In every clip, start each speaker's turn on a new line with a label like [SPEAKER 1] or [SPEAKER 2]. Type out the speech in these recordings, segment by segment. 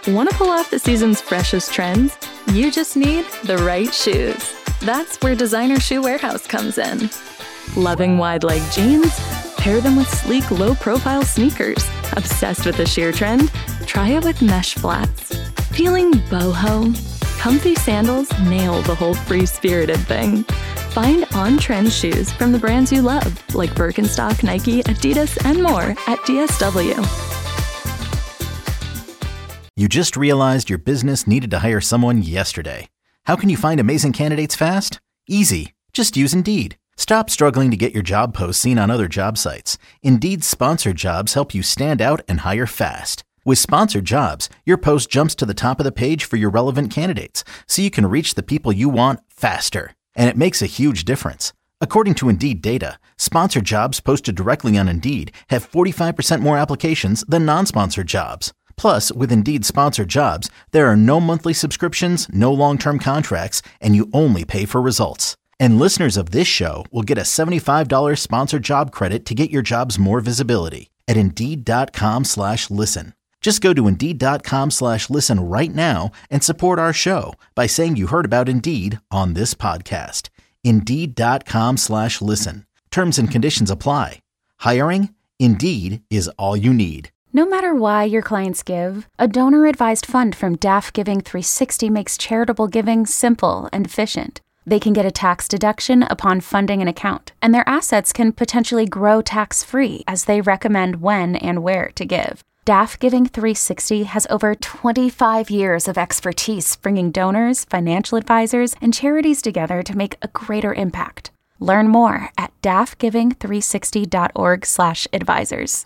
[SPEAKER 1] Want to pull off the season's freshest trends? You just need the right shoes. That's where Designer Shoe Warehouse comes in. Loving wide-leg jeans? Pair them with sleek, low-profile sneakers. Obsessed with the sheer trend? Try it with mesh flats. Feeling boho? Comfy sandals nail the whole free-spirited thing. Find on-trend shoes from the brands you love, like Birkenstock, Nike, Adidas, and more at DSW.
[SPEAKER 2] You just realized your business needed to hire someone yesterday. How can you find amazing candidates fast? Easy. Just use Indeed. Stop struggling to get your job posts seen on other job sites. Indeed's sponsored jobs help you stand out and hire fast. With sponsored jobs, your post jumps to the top of the page for your relevant candidates, so you can reach the people you want faster. And it makes a huge difference. According to Indeed data, sponsored jobs posted directly on Indeed have 45% more applications than non-sponsored jobs. Plus, with Indeed sponsored jobs, there are no monthly subscriptions, no long-term contracts, and you only pay for results. And listeners of this show will get a $75 sponsored job credit to get your jobs more visibility at Indeed.com/listen. Just go to Indeed.com/listen right now and support our show by saying you heard about Indeed on this podcast. Indeed.com/listen. Terms and conditions apply. Hiring? Indeed is all you need.
[SPEAKER 3] No matter why your clients give, a donor-advised fund from DAF Giving 360 makes charitable giving simple and efficient. They can get a tax deduction upon funding an account, and their assets can potentially grow tax-free as they recommend when and where to give. DAF Giving 360 has over 25 years of expertise bringing donors, financial advisors, and charities together to make a greater impact. Learn more at dafgiving360.org/advisors.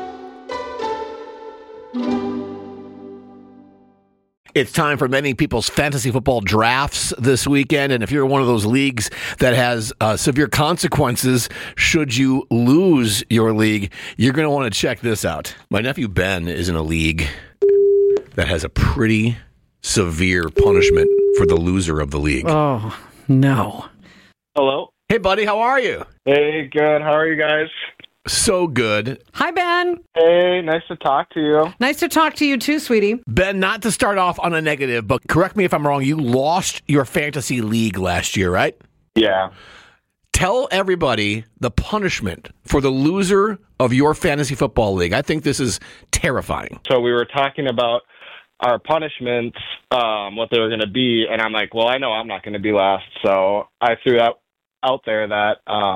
[SPEAKER 4] It's time for many people's fantasy football drafts this weekend, and if you're one of those leagues that has severe consequences should you lose your league, you're going to want to check this out. My nephew Ben is in a league that has a pretty severe punishment for the loser of the league.
[SPEAKER 5] Oh, no.
[SPEAKER 6] Hello.
[SPEAKER 4] Hey, buddy, how are you?
[SPEAKER 6] Hey, good. How are you guys?
[SPEAKER 4] So good.
[SPEAKER 5] Hi, Ben.
[SPEAKER 6] Hey, nice to talk to you.
[SPEAKER 5] Nice to talk to you too, sweetie.
[SPEAKER 4] Ben, not to start off on a negative, but correct me if I'm wrong, you lost your fantasy league last year, right?
[SPEAKER 6] Yeah.
[SPEAKER 4] Tell everybody the punishment for the loser of your fantasy football league. I think this is terrifying.
[SPEAKER 6] So we were talking about our punishments, what they were going to be, and I'm like, well, I know I'm not going to be last, so I threw that out there that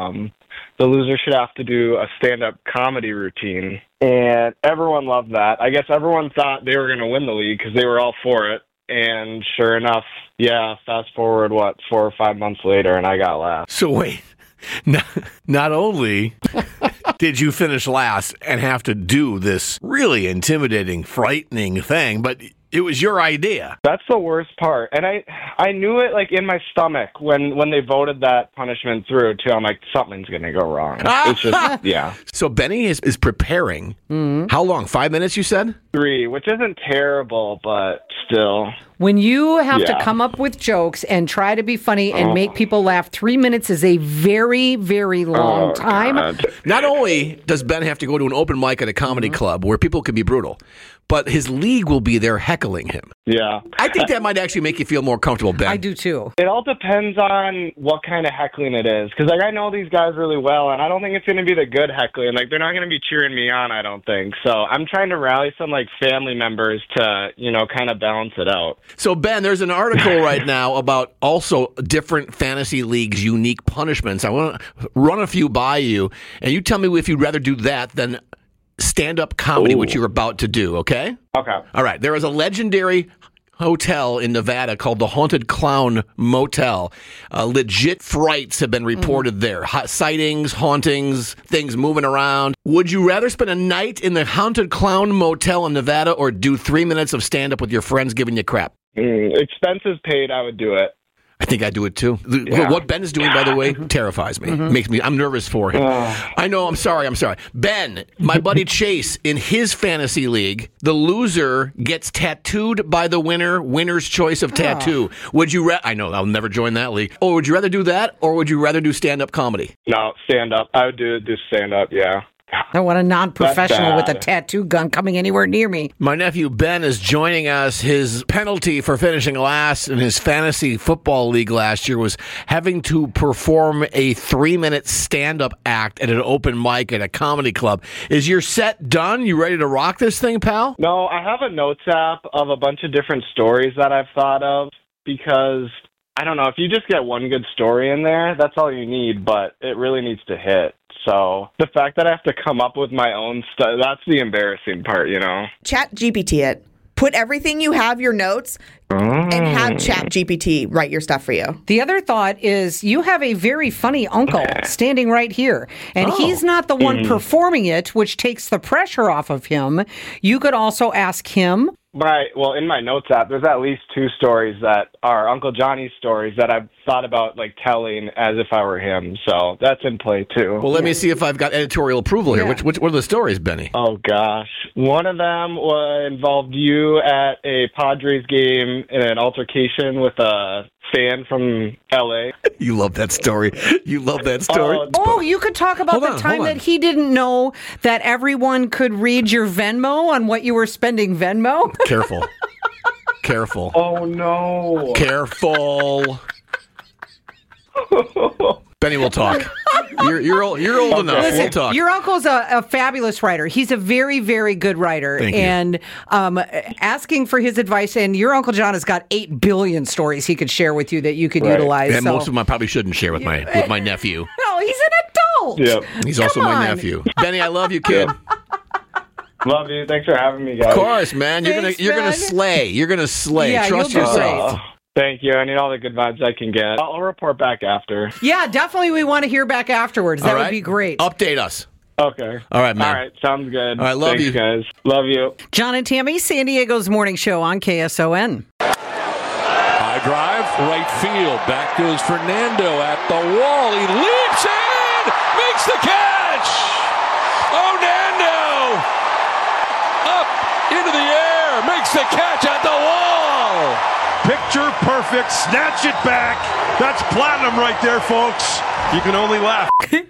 [SPEAKER 6] the loser should have to do a stand-up comedy routine, and everyone loved that. I guess everyone thought they were going to win the league because they were all for it, and sure enough, yeah, fast forward, 4 or 5 months later, and I got last.
[SPEAKER 4] So wait, not only did you finish last and have to do this really intimidating, frightening thing, but it was your idea.
[SPEAKER 6] That's the worst part. And I knew it like in my stomach when they voted that punishment through too. I'm like, something's going to go wrong. It's just, yeah.
[SPEAKER 4] So Benny is preparing. Mm-hmm. How long? 5 minutes, you said?
[SPEAKER 6] 3, which isn't terrible, but still.
[SPEAKER 5] When you have to come up with jokes and try to be funny and make people laugh, 3 minutes is a very, very long time.
[SPEAKER 6] God.
[SPEAKER 4] Not only does Ben have to go to an open mic at a comedy club where people can be brutal, but his league will be there heckling him.
[SPEAKER 6] Yeah.
[SPEAKER 4] I think that might actually make you feel more comfortable, Ben.
[SPEAKER 5] I do too.
[SPEAKER 6] It all depends on what kind of heckling it is. Because I know these guys really well, and I don't think it's going to be the good heckling. Like, they're not going to be cheering me on, I don't think. So I'm trying to rally some, family members to, kind of balance it out.
[SPEAKER 4] So, Ben, there's an article right now about also different fantasy leagues' unique punishments. I want to run a few by you, and you tell me if you'd rather do that than stand-up comedy, which you're about to do, okay?
[SPEAKER 6] Okay.
[SPEAKER 4] All right. There is a legendary hotel in Nevada called the Haunted Clown Motel. Legit frights have been reported there. Sightings, hauntings, things moving around. Would you rather spend a night in the Haunted Clown Motel in Nevada or do 3 minutes of stand-up with your friends giving you crap?
[SPEAKER 6] Expenses paid, I would do it.
[SPEAKER 4] I think I'd do it too. What Ben is doing, by the way, terrifies me. I'm nervous for him. I know, I'm sorry. Ben, my buddy Chase, in his fantasy league, the loser gets tattooed by the winner's choice of tattoo. Would you I know, I'll never join that league. Or would you rather do that, or would you rather do stand-up comedy?
[SPEAKER 6] No, stand-up. I would do stand-up, yeah.
[SPEAKER 5] I want a non-professional with a tattoo gun coming anywhere near me.
[SPEAKER 4] My nephew Ben is joining us. His penalty for finishing last in his fantasy football league last year was having to perform a 3-minute stand-up act at an open mic at a comedy club. Is your set done? You ready to rock this thing, pal?
[SPEAKER 6] No, I have a notes app of a bunch of different stories that I've thought of because, I don't know, if you just get one good story in there, that's all you need, but it really needs to hit. So the fact that I have to come up with my own stuff, that's the embarrassing part, you know?
[SPEAKER 7] Chat GPT it. Put everything you have, your notes, and have Chat GPT write your stuff for you.
[SPEAKER 5] The other thought is you have a very funny uncle standing right here, and he's not the one performing it, which takes the pressure off of him. You could also ask him.
[SPEAKER 6] Right. Well, in my notes app, there's at least 2 stories that are Uncle Johnny's stories that I've thought about like telling as if I were him. So that's in play too.
[SPEAKER 4] Well, let me see if I've got editorial approval here. What are the stories, Benny?
[SPEAKER 6] Oh gosh, one of them involved you at a Padres game in an altercation with a fan from L.A.
[SPEAKER 4] You love that story. You love that story.
[SPEAKER 5] Oh, you could talk about the time that he didn't know that everyone could read your Venmo on what you were spending Venmo.
[SPEAKER 4] Careful. Careful.
[SPEAKER 6] Oh, no.
[SPEAKER 4] Careful. Benny, we'll talk. You're old enough.
[SPEAKER 5] Listen,
[SPEAKER 4] we'll talk.
[SPEAKER 5] Your uncle's a fabulous writer. He's a very, very good writer.
[SPEAKER 4] Thank you.
[SPEAKER 5] And asking for his advice, and your Uncle John has got 8 billion stories he could share with you that you could utilize.
[SPEAKER 4] And most of them I probably shouldn't share with my nephew.
[SPEAKER 5] No, he's an adult.
[SPEAKER 6] Yep.
[SPEAKER 4] He's also my nephew. Benny, I love you, kid.
[SPEAKER 6] Love you. Thanks for having me, guys.
[SPEAKER 4] Of course, man. You're gonna slay. You're gonna slay.
[SPEAKER 5] Yeah,
[SPEAKER 4] Trust
[SPEAKER 5] you'll do
[SPEAKER 4] yourself.
[SPEAKER 5] great.
[SPEAKER 6] Thank you. I need all the good vibes I can get. I'll report back after.
[SPEAKER 5] Yeah, definitely. We want to hear back afterwards. That would be great.
[SPEAKER 4] Update us.
[SPEAKER 6] Okay.
[SPEAKER 4] All right, man.
[SPEAKER 6] All right. Sounds good.
[SPEAKER 4] All right, love
[SPEAKER 6] Thanks,
[SPEAKER 4] you.
[SPEAKER 6] guys. Love you.
[SPEAKER 5] John and Tammy, San Diego's morning show on KSON.
[SPEAKER 8] High drive, right field. Back goes Fernando at the wall. He leaps in, makes the catch. Oh, Nando up into the air, makes the catch at the wall.
[SPEAKER 9] Picture perfect, snatch it back. That's platinum right there, folks. You can only laugh.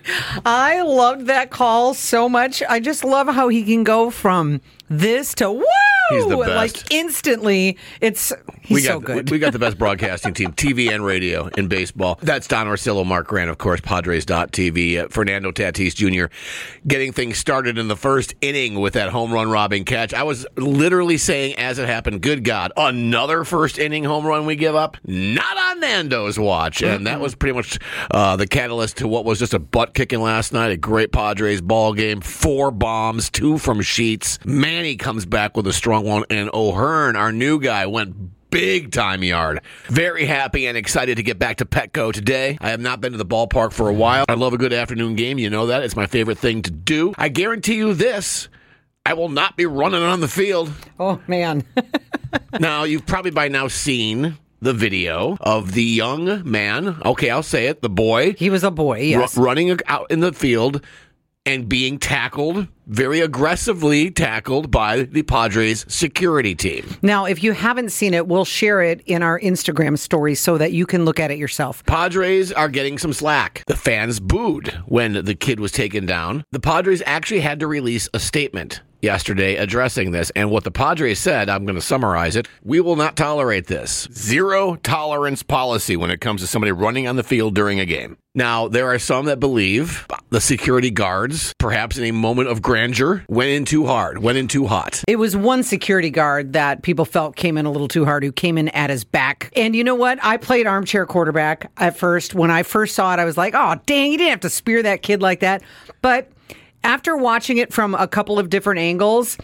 [SPEAKER 5] I loved that call so much. I just love how he can go from this to woo!
[SPEAKER 4] He's the best.
[SPEAKER 5] Like instantly. He's so good.
[SPEAKER 4] We got the best broadcasting team, TV and radio, in baseball. That's Don Orsillo, Mark Grant, of course, Padres.TV. Fernando Tatis Jr. getting things started in the first inning with that home run robbing catch. I was literally saying as it happened, good God, another first inning home run we give up? Not on Nando's watch. And that was pretty much the catalyst to what was just a butt kicking last night. A great Padres ball game. 4 bombs, 2 from Sheets. Manny comes back with a strong one, and O'Hearn, our new guy, went big time yard. Very happy and excited to get back to Petco today. I have not been to the ballpark for a while. I love a good afternoon game. You know that. It's my favorite thing to do. I guarantee you this. I will not be running on the field.
[SPEAKER 5] Oh, man.
[SPEAKER 4] Now, you've probably by now seen the video of the young man. Okay, I'll say it. The boy.
[SPEAKER 5] He was a boy, yes.
[SPEAKER 4] Running out in the field and being tackled, very aggressively tackled by the Padres security team.
[SPEAKER 5] Now, if you haven't seen it, we'll share it in our Instagram story so that you can look at it yourself.
[SPEAKER 4] Padres are getting some slack. The fans booed when the kid was taken down. The Padres actually had to release a statement yesterday addressing this. And what the Padres said, I'm going to summarize it, we will not tolerate this. 0 tolerance policy when it comes to somebody running on the field during a game. Now, there are some that believe the security guards, perhaps in a moment of grandeur, went in too hard, went in too hot.
[SPEAKER 5] It was one security guard that people felt came in a little too hard, who came in at his back. And you know what? I played armchair quarterback at first. When I first saw it, I was like, oh, dang, you didn't have to spear that kid like that. But after watching it from a couple of different angles,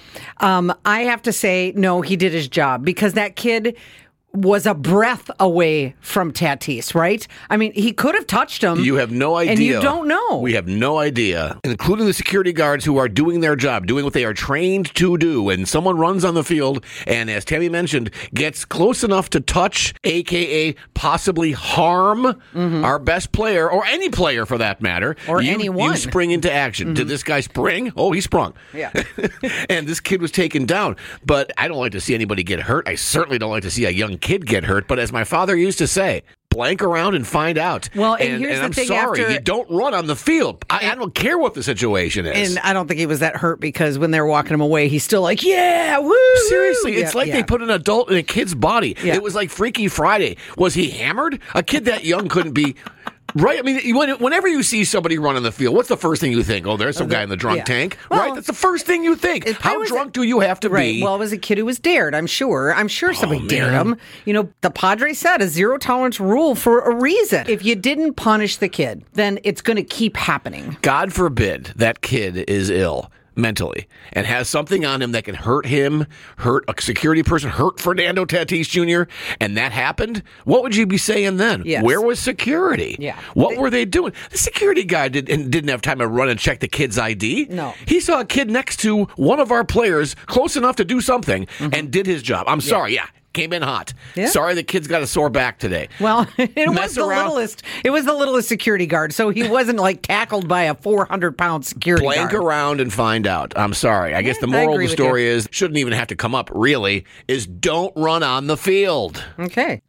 [SPEAKER 5] I have to say, no, he did his job, because that kid was a breath away from Tatis, right? I mean, he could have touched him.
[SPEAKER 4] You have no idea.
[SPEAKER 5] And you don't know.
[SPEAKER 4] We have no idea, including the security guards who are doing their job, doing what they are trained to do. When someone runs on the field and, as Tammy mentioned, gets close enough to touch, a.k.a. possibly harm our best player, or any player for that matter,
[SPEAKER 5] or anyone,
[SPEAKER 4] you spring into action. Did this guy spring? Oh, he sprung.
[SPEAKER 5] Yeah.
[SPEAKER 4] And this kid was taken down. But I don't like to see anybody get hurt. I certainly don't like to see a young kid get hurt. But as my father used to say, blank around and find out.
[SPEAKER 5] Well, and here's the
[SPEAKER 4] I'm
[SPEAKER 5] thing,
[SPEAKER 4] sorry,
[SPEAKER 5] after-
[SPEAKER 4] you don't run on the field. I don't care what the situation is.
[SPEAKER 5] And I don't think he was that hurt because when they're walking him away, he's still like, yeah, woo!
[SPEAKER 4] Seriously,
[SPEAKER 5] woo.
[SPEAKER 4] it's like they put an adult in a kid's body.
[SPEAKER 5] Yeah.
[SPEAKER 4] It was like Freaky Friday. Was he hammered? A kid that young couldn't be. Right? I mean, whenever you see somebody run on the field, what's the first thing you think? Oh, there's some guy in the drunk tank.
[SPEAKER 5] Well,
[SPEAKER 4] right? That's the first thing you think. How drunk do you have to be?
[SPEAKER 5] Well, it was a kid who was dared, I'm sure. I'm sure somebody dared him. You know, the Padres said a zero tolerance rule for a reason. If you didn't punish the kid, then it's going to keep happening.
[SPEAKER 4] God forbid that kid is ill mentally and has something on him that can hurt him, hurt a security person, hurt Fernando Tatis Jr., and that happened, what would you be saying then?
[SPEAKER 5] Yes.
[SPEAKER 4] Where was security?
[SPEAKER 5] Yeah.
[SPEAKER 4] What were they doing? The security guy didn't have time to run and check the kid's ID.
[SPEAKER 5] No.
[SPEAKER 4] He saw a kid next to one of our players close enough to do something and did his job. I'm sorry, came in hot.
[SPEAKER 5] Yeah.
[SPEAKER 4] Sorry the kid's got a sore back today.
[SPEAKER 5] Well, it was
[SPEAKER 4] Mess
[SPEAKER 5] the
[SPEAKER 4] around.
[SPEAKER 5] littlest. It was the littlest security guard, so he wasn't like tackled by a 400-pound security
[SPEAKER 4] Blank
[SPEAKER 5] guard.
[SPEAKER 4] around and find out. I'm sorry. I guess the
[SPEAKER 5] I
[SPEAKER 4] moral of
[SPEAKER 5] agree
[SPEAKER 4] the
[SPEAKER 5] with
[SPEAKER 4] story is, shouldn't even have to come up, really, is don't run on the field.
[SPEAKER 5] Okay.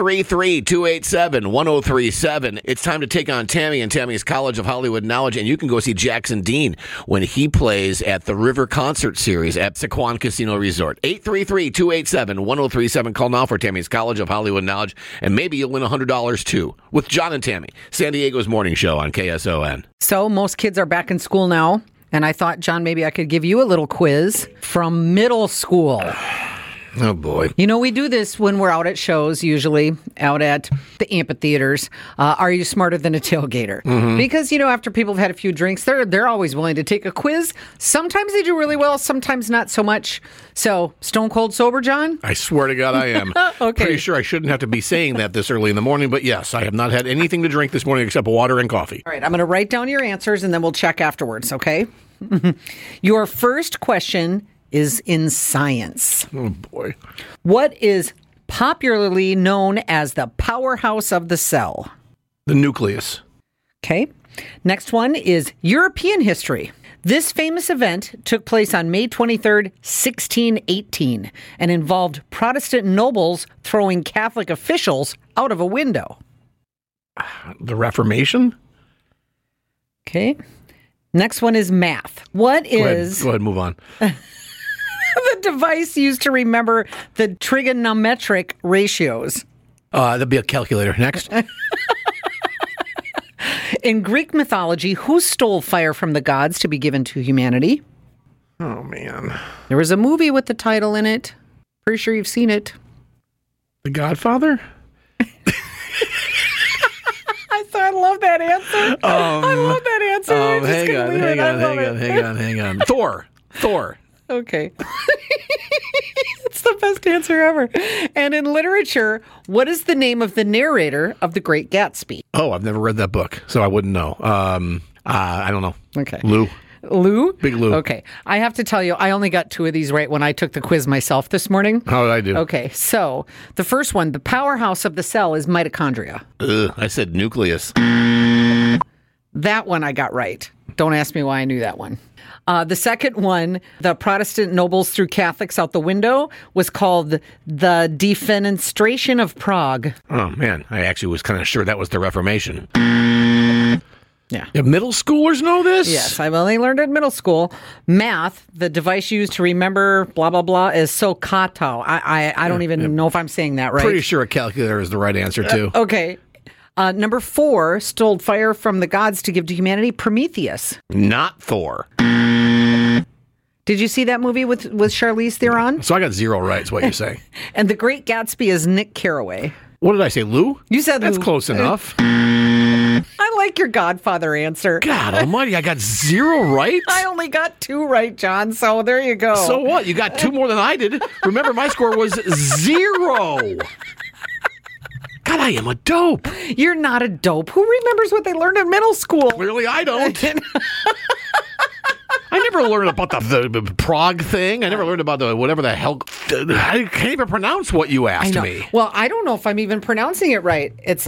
[SPEAKER 4] 833-287-1037. It's time to take on Tammy and Tammy's College of Hollywood Knowledge, and you can go see Jackson Dean when he plays at the River Concert Series at Sequan Casino Resort. 833-287-1037. Call now for Tammy's College of Hollywood Knowledge, and maybe you'll win $100 too with John and Tammy, San Diego's morning show on KSON.
[SPEAKER 5] So most kids are back in school now, and I thought, John, maybe I could give you a little quiz from middle school.
[SPEAKER 4] Oh, boy.
[SPEAKER 5] You know, we do this when we're out at shows, usually out at the amphitheaters. Are you smarter than a tailgater? Because, you know, after people have had a few drinks, they're always willing to take a quiz. Sometimes they do really well, sometimes not so much. So, stone cold sober, John?
[SPEAKER 4] I swear to God I am.
[SPEAKER 5] Okay.
[SPEAKER 4] Pretty sure I shouldn't have to be saying that this early in the morning, but yes, I have not had anything to drink this morning except water and coffee.
[SPEAKER 5] All right, I'm going to write down your answers and then we'll check afterwards, okay? Your first question is in science.
[SPEAKER 4] Oh, boy.
[SPEAKER 5] What is popularly known as the powerhouse of the cell?
[SPEAKER 4] The nucleus.
[SPEAKER 5] Okay. Next one is European history. This famous event took place on May 23rd, 1618, and involved Protestant nobles throwing Catholic officials out of a window.
[SPEAKER 4] The Reformation?
[SPEAKER 5] Okay. Next one is math. What is
[SPEAKER 4] Go ahead, move on.
[SPEAKER 5] the device used to remember the trigonometric ratios?
[SPEAKER 4] That'd be a calculator. Next.
[SPEAKER 5] In Greek mythology, who stole fire from the gods to be given to humanity?
[SPEAKER 4] Oh, man.
[SPEAKER 5] There was a movie with the title in it. Pretty sure you've seen it.
[SPEAKER 4] The Godfather?
[SPEAKER 5] I love that answer. I love that answer. I just
[SPEAKER 4] Hang
[SPEAKER 5] couldn't
[SPEAKER 4] on,
[SPEAKER 5] believe it. I love it.
[SPEAKER 4] hang on. Thor.
[SPEAKER 5] Okay. It's the best answer ever. And in literature, what is the name of the narrator of The Great Gatsby?
[SPEAKER 4] Oh, I've never read that book, so I wouldn't know. I don't know.
[SPEAKER 5] Okay.
[SPEAKER 4] Lou.
[SPEAKER 5] Lou?
[SPEAKER 4] Big Lou.
[SPEAKER 5] Okay. I have to tell you, I only got 2 of these right when I took the quiz myself this morning.
[SPEAKER 4] How did I do?
[SPEAKER 5] Okay. So the first one, the powerhouse of the cell is mitochondria.
[SPEAKER 4] I said nucleus.
[SPEAKER 5] That one I got right. Don't ask me why I knew that one. The second one, the Protestant nobles threw Catholics out the window, was called the Defenestration of Prague.
[SPEAKER 4] Oh, man. I actually was kind of sure that was the Reformation.
[SPEAKER 5] Yeah.
[SPEAKER 4] Middle schoolers know this?
[SPEAKER 5] Yes, I've only learned it in middle school. Math, the device used to remember blah, blah, blah, is SOHCAHTO. I don't even know if I'm saying that right.
[SPEAKER 4] Pretty sure a calculator is the right answer, too.
[SPEAKER 5] Okay. Number 4, stole fire from the gods to give to humanity, Prometheus.
[SPEAKER 4] Not Thor.
[SPEAKER 5] Did you see that movie with Charlize Theron?
[SPEAKER 4] So I got 0 right, is what you're saying.
[SPEAKER 5] And The Great Gatsby is Nick Carraway.
[SPEAKER 4] What did I say, Lou?
[SPEAKER 5] You said
[SPEAKER 4] That's
[SPEAKER 5] Lou.
[SPEAKER 4] close enough.
[SPEAKER 5] I like your Godfather answer.
[SPEAKER 4] God almighty, I got 0 right?
[SPEAKER 5] I only got 2 right, John, so there you go.
[SPEAKER 4] So what? You got 2 more than I did. Remember, my score was 0. God, I am a dope.
[SPEAKER 5] You're not a dope. Who remembers what they learned in middle school?
[SPEAKER 4] Clearly, I don't. I never learned about the Prague thing. I never learned about the whatever the hell. I can't even pronounce what you asked me.
[SPEAKER 5] Well, I don't know if I'm even pronouncing it right. It's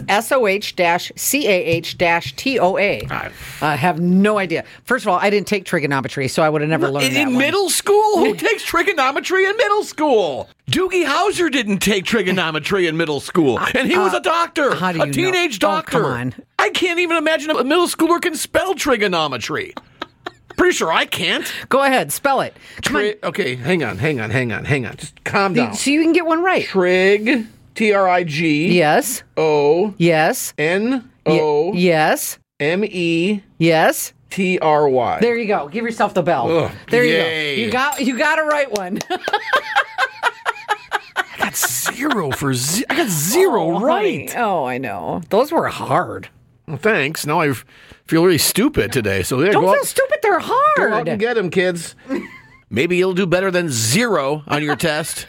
[SPEAKER 5] SOH-CAH-TOA. I have no idea. First of all, I didn't take trigonometry, so I would have never learned that
[SPEAKER 4] in
[SPEAKER 5] one.
[SPEAKER 4] middle school? Who takes trigonometry in middle school? Doogie Howser didn't take trigonometry in middle school, and he was a doctor,
[SPEAKER 5] how do you
[SPEAKER 4] a teenage
[SPEAKER 5] know?
[SPEAKER 4] doctor.
[SPEAKER 5] Oh, come on.
[SPEAKER 4] I can't even imagine a middle schooler can spell trigonometry. Pretty sure I can't.
[SPEAKER 5] Go ahead, spell it. Come on.
[SPEAKER 4] Okay, hang on. Just calm down.
[SPEAKER 5] So you can get one right.
[SPEAKER 4] Trig, T-R-I-G.
[SPEAKER 5] Yes.
[SPEAKER 4] O.
[SPEAKER 5] Yes.
[SPEAKER 4] N-O.
[SPEAKER 5] Yes.
[SPEAKER 4] M-E.
[SPEAKER 5] Yes.
[SPEAKER 4] T-R-Y.
[SPEAKER 5] There you go. Give yourself the bell.
[SPEAKER 4] Ugh,
[SPEAKER 5] there
[SPEAKER 4] yay.
[SPEAKER 5] you go. You got a right one.
[SPEAKER 4] I got zero right.
[SPEAKER 5] Honey. Oh, I know. Those were hard.
[SPEAKER 4] Well, thanks. Now I feel really stupid today. So yeah,
[SPEAKER 5] Don't feel stupid. They're hard.
[SPEAKER 4] Go out and get them, kids. Maybe you'll do better than 0 on your test.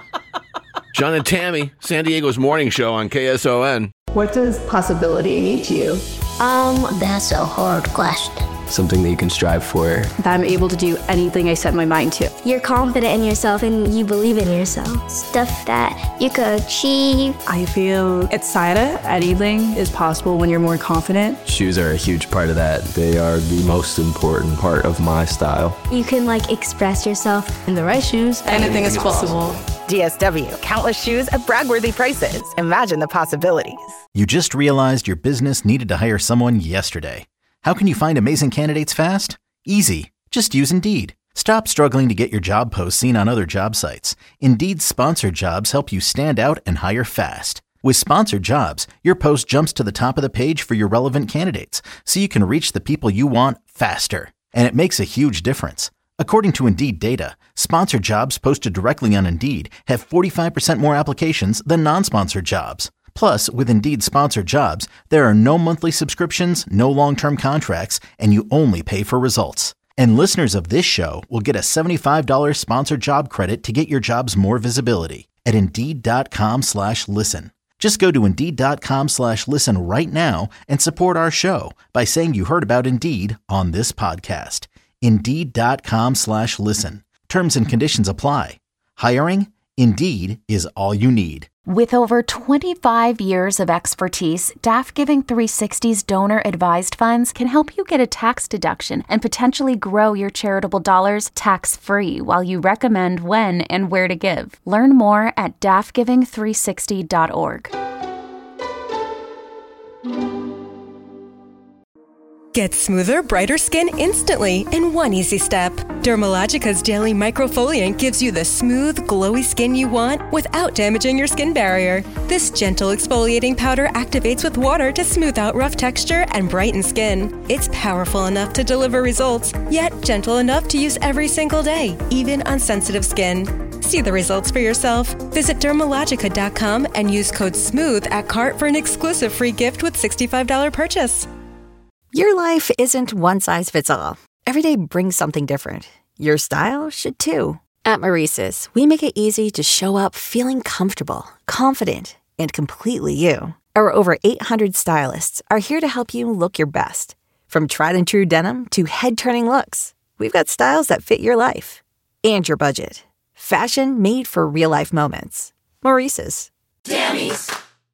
[SPEAKER 4] John and Tammy, San Diego's morning show on KSON.
[SPEAKER 10] What does possibility mean to you?
[SPEAKER 11] That's a hard question.
[SPEAKER 12] Something that you can strive for.
[SPEAKER 13] That I'm able to do anything I set my mind to.
[SPEAKER 11] You're confident in yourself and you believe in yourself. Stuff that you could achieve.
[SPEAKER 13] I feel excited. Anything is possible when you're more confident.
[SPEAKER 12] Shoes are a huge part of that. They are the most important part of my style.
[SPEAKER 11] You can express yourself.
[SPEAKER 13] In the right shoes, anything is possible.
[SPEAKER 14] DSW, countless shoes at brag-worthy prices. Imagine the possibilities.
[SPEAKER 2] You just realized your business needed to hire someone yesterday. How can you find amazing candidates fast? Easy. Just use Indeed. Stop struggling to get your job posts seen on other job sites. Indeed's sponsored jobs help you stand out and hire fast. With sponsored jobs, your post jumps to the top of the page for your relevant candidates, so you can reach the people you want faster. And it makes a huge difference. According to Indeed data, sponsored jobs posted directly on Indeed have 45% more applications than non-sponsored jobs. Plus, with Indeed sponsored jobs, there are no monthly subscriptions, no long-term contracts, and you only pay for results. And listeners of this show will get a $75 sponsored job credit to get your jobs more visibility at Indeed.com/listen. Just go to Indeed.com/listen right now and support our show by saying you heard about Indeed on this podcast. Indeed.com/listen. Terms and conditions apply. Hiring? Indeed is all you need.
[SPEAKER 3] With over 25 years of expertise, DAF Giving 360's donor-advised funds can help you get a tax deduction and potentially grow your charitable dollars tax-free while you recommend when and where to give. Learn more at dafgiving360.org.
[SPEAKER 15] Get smoother, brighter skin instantly in one easy step. Dermalogica's daily microfoliant gives you the smooth, glowy skin you want without damaging your skin barrier. This gentle exfoliating powder activates with water to smooth out rough texture and brighten skin. It's powerful enough to deliver results, yet gentle enough to use every single day, even on sensitive skin. See the results for yourself. Visit Dermalogica.com and use code SMOOTH at cart for an exclusive free gift with $65 purchase.
[SPEAKER 14] Your life isn't one size fits all. Every day brings something different. Your style should too. At Maurice's, we make it easy to show up feeling comfortable, confident, and completely you. Our over 800 stylists are here to help you look your best. From tried and true denim to head-turning looks, we've got styles that fit your life and your budget. Fashion made for real-life moments. Maurice's.
[SPEAKER 16] Tammy's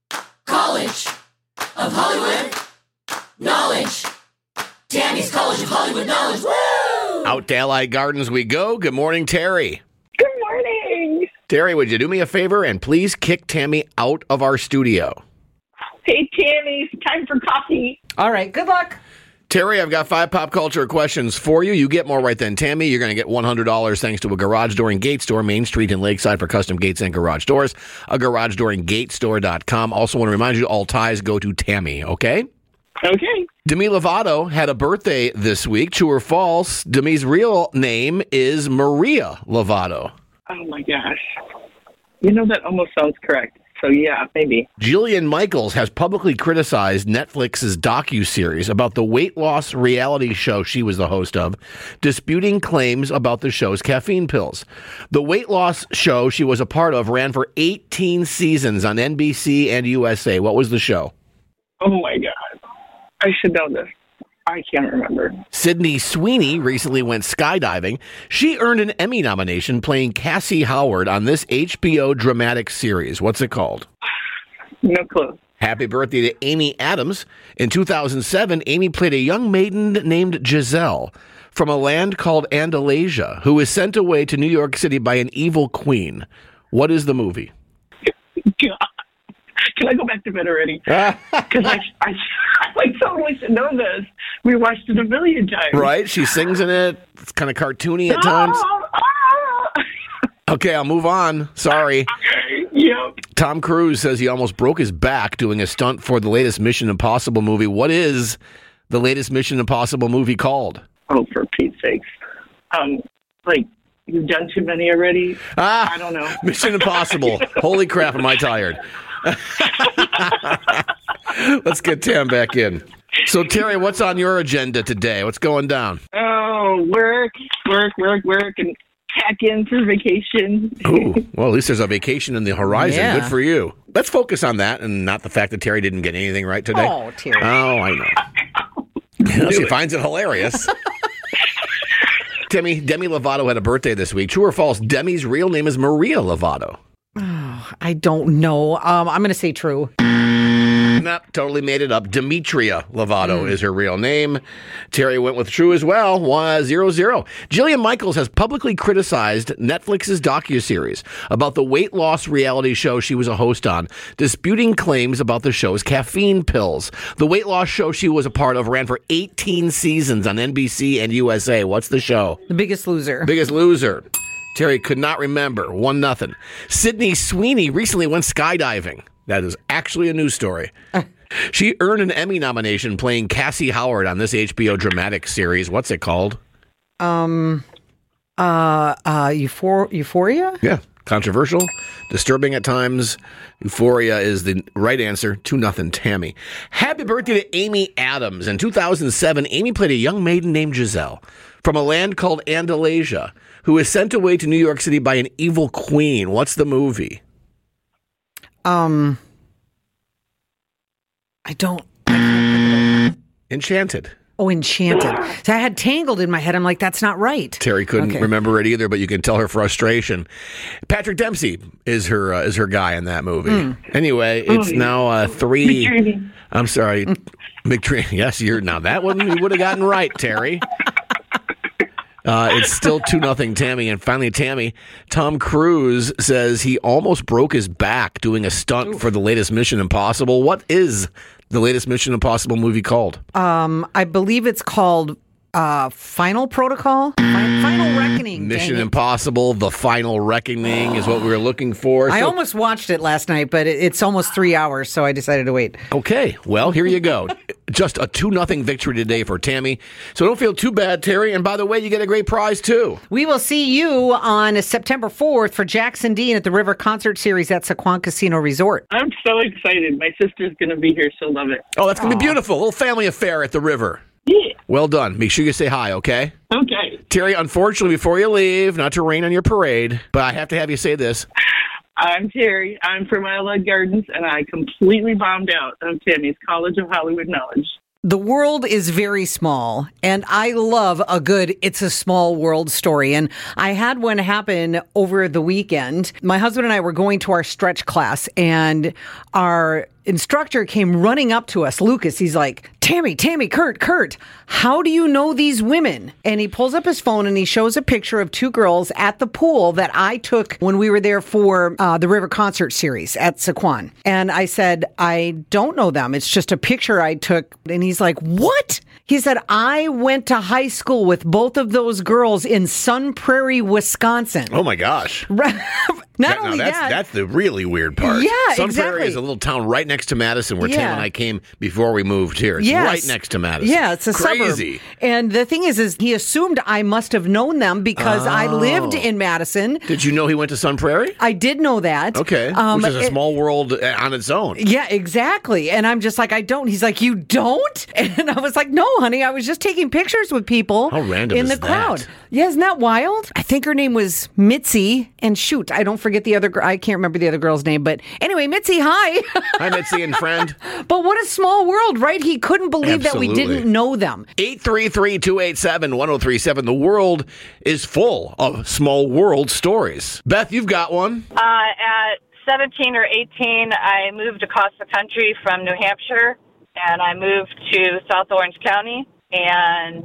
[SPEAKER 16] College of Hollywood Knowledge. Tammy's College of Hollywood Knowledge. Woo!
[SPEAKER 4] Out to Ally Gardens we go. Good morning, Terry.
[SPEAKER 17] Good morning.
[SPEAKER 4] Terry, would you do me a favor and please kick Tammy out of our studio?
[SPEAKER 17] Hey, Tammy, it's time for coffee.
[SPEAKER 5] All right, good luck.
[SPEAKER 4] Terry, I've got 5 pop culture questions for you. You get more right than Tammy. You're going to get $100 thanks to a garage door and gate store, Main Street in Lakeside, for custom gates and garage doors. A garage door and gate store.com. Also want to remind you, all ties go to Tammy, okay?
[SPEAKER 17] Okay.
[SPEAKER 4] Demi Lovato had a birthday this week. True or false? Demi's real name is Maria Lovato.
[SPEAKER 17] Oh, my gosh. You know, that almost sounds correct. So, yeah, maybe.
[SPEAKER 4] Jillian Michaels has publicly criticized Netflix's docuseries about the weight loss reality show she was the host of, disputing claims about the show's caffeine pills. The weight loss show she was a part of ran for 18 seasons on NBC and USA. What was the show?
[SPEAKER 17] Oh, my God. I should know this. I can't remember.
[SPEAKER 4] Sydney Sweeney recently went skydiving. She earned an Emmy nomination playing Cassie Howard on this HBO dramatic series. What's it called?
[SPEAKER 17] No clue.
[SPEAKER 4] Happy birthday to Amy Adams. In 2007, Amy played a young maiden named Giselle from a land called Andalasia, who is sent away to New York City by an evil queen. What is the movie?
[SPEAKER 17] God. Can I go back to bed already? Because I totally should know this. We watched it a million times.
[SPEAKER 4] Right? She sings in it. It's kind of cartoony at times. Okay, I'll move on. Sorry.
[SPEAKER 17] Yep.
[SPEAKER 4] Tom Cruise says he almost broke his back doing a stunt for the latest Mission Impossible movie. What is the latest Mission Impossible movie called?
[SPEAKER 17] Oh, for Pete's sakes. You've done too many already? I don't know.
[SPEAKER 4] Mission Impossible. Holy crap, am I tired. Let's get Tam back in. So, Terry, what's on your agenda today? What's going down?
[SPEAKER 17] Oh, work, and pack in for vacation.
[SPEAKER 4] Ooh, well, at least there's a vacation in the horizon.
[SPEAKER 5] Yeah.
[SPEAKER 4] Good for you. Let's focus on that and not the fact that Terry didn't get anything right today.
[SPEAKER 5] Oh, Terry.
[SPEAKER 4] Oh, I know. She finds it hilarious. Demi Lovato had a birthday this week. True or false? Demi's real name is Maria Lovato.
[SPEAKER 5] Oh, I don't know. I'm going to say true.
[SPEAKER 4] Nope, totally made it up. Demetria Lovato is her real name. Terry went with true as well. 0-0. Jillian Michaels has publicly criticized Netflix's docuseries about the weight loss reality show she was a host on, disputing claims about the show's caffeine pills. The weight loss show she was a part of ran for 18 seasons on NBC and USA. What's the show?
[SPEAKER 5] The Biggest Loser.
[SPEAKER 4] Biggest Loser. Terry could not remember. 1-0. Sydney Sweeney recently went skydiving. That is actually a news story. She earned an Emmy nomination playing Cassie Howard on this HBO dramatic series. What's it called?
[SPEAKER 5] Euphoria?
[SPEAKER 4] Yeah. Controversial, disturbing at times. Euphoria is the right answer. 2-0 Tammy. Happy birthday to Amy Adams. In 2007, Amy played a young maiden named Giselle from a land called Andalasia, who is sent away to New York City by an evil queen. What's the movie?
[SPEAKER 5] I don't.
[SPEAKER 4] Enchanted.
[SPEAKER 5] Oh, Enchanted. So I had Tangled in my head. I'm like, that's not right.
[SPEAKER 4] Terry couldn't remember it either, but you can tell her frustration. Patrick Dempsey is her guy in that movie. Anyway, it's now 3.
[SPEAKER 17] McDreamy.
[SPEAKER 4] I'm sorry, McDreamy. Yes, now that one you would have gotten right, Terry. It's still 2-0 Tammy. And finally, Tammy, Tom Cruise says he almost broke his back doing a stunt for the latest Mission Impossible. What is the latest Mission Impossible movie called?
[SPEAKER 5] I believe it's called Final Protocol? Final Reckoning.
[SPEAKER 4] Mission Impossible, The Final Reckoning is what we were looking for.
[SPEAKER 5] I almost watched it last night, but it's almost 3 hours, so I decided to wait.
[SPEAKER 4] Okay, well, here you go. Just a 2-0 victory today for Tammy. So don't feel too bad, Terry. And by the way, you get a great prize, too.
[SPEAKER 5] We will see you on September 4th for Jackson Dean at the River Concert Series at Saquon Casino Resort.
[SPEAKER 17] I'm so excited. My sister's going to be here. She'll love it.
[SPEAKER 4] Oh, that's going to be beautiful. A little family affair at the river.
[SPEAKER 17] Yeah.
[SPEAKER 4] Well done. Make sure you say hi, okay?
[SPEAKER 17] Okay.
[SPEAKER 4] Terry, unfortunately, before you leave, not to rain on your parade, but I have to have you say this.
[SPEAKER 17] I'm Terry. I'm from Isle Gardens, and I completely bombed out of Tammy's College of Hollywood Knowledge.
[SPEAKER 5] The world is very small, and I love a good It's a Small World story. And I had one happen over the weekend. My husband and I were going to our stretch class, and our instructor came running up to us. Lucas, he's like, Tammy, Kurt, how do you know these women? And he pulls up his phone and he shows a picture of 2 girls at the pool that I took when we were there for the River Concert Series at Saquon. And I said, I don't know them. It's just a picture I took. And he's like, what? He said, I went to high school with both of those girls in Sun Prairie, Wisconsin.
[SPEAKER 4] Oh, my gosh.
[SPEAKER 5] That's
[SPEAKER 4] the really weird part.
[SPEAKER 5] Yeah,
[SPEAKER 4] Sun
[SPEAKER 5] exactly.
[SPEAKER 4] Prairie is a little town right next to Madison where Tam and I came before we moved here. It's right next to Madison.
[SPEAKER 5] Yeah, it's a
[SPEAKER 4] crazy
[SPEAKER 5] suburb. And the thing is he assumed I must have known them because I lived in Madison.
[SPEAKER 4] Did you know he went to Sun Prairie?
[SPEAKER 5] I did know that.
[SPEAKER 4] Okay, which is a small world on its own.
[SPEAKER 5] Yeah, exactly. And I'm just like, I don't. He's like, you don't? And I was like, no, honey, I was just taking pictures with people
[SPEAKER 4] How random
[SPEAKER 5] in the
[SPEAKER 4] is
[SPEAKER 5] crowd.
[SPEAKER 4] that?
[SPEAKER 5] Yeah, isn't that wild? I think her name was Mitzi, and shoot, I don't forget forget the other. I can't remember the other girl's name, but anyway, Mitzi, hi.
[SPEAKER 4] Hi, Mitzi and friend.
[SPEAKER 5] But what a small world, right? He couldn't believe that we didn't know them.
[SPEAKER 4] 833-287-1037. The world is full of small world stories. Beth, you've got one.
[SPEAKER 18] At 17 or 18, I moved across the country from New Hampshire, and I moved to South Orange County, and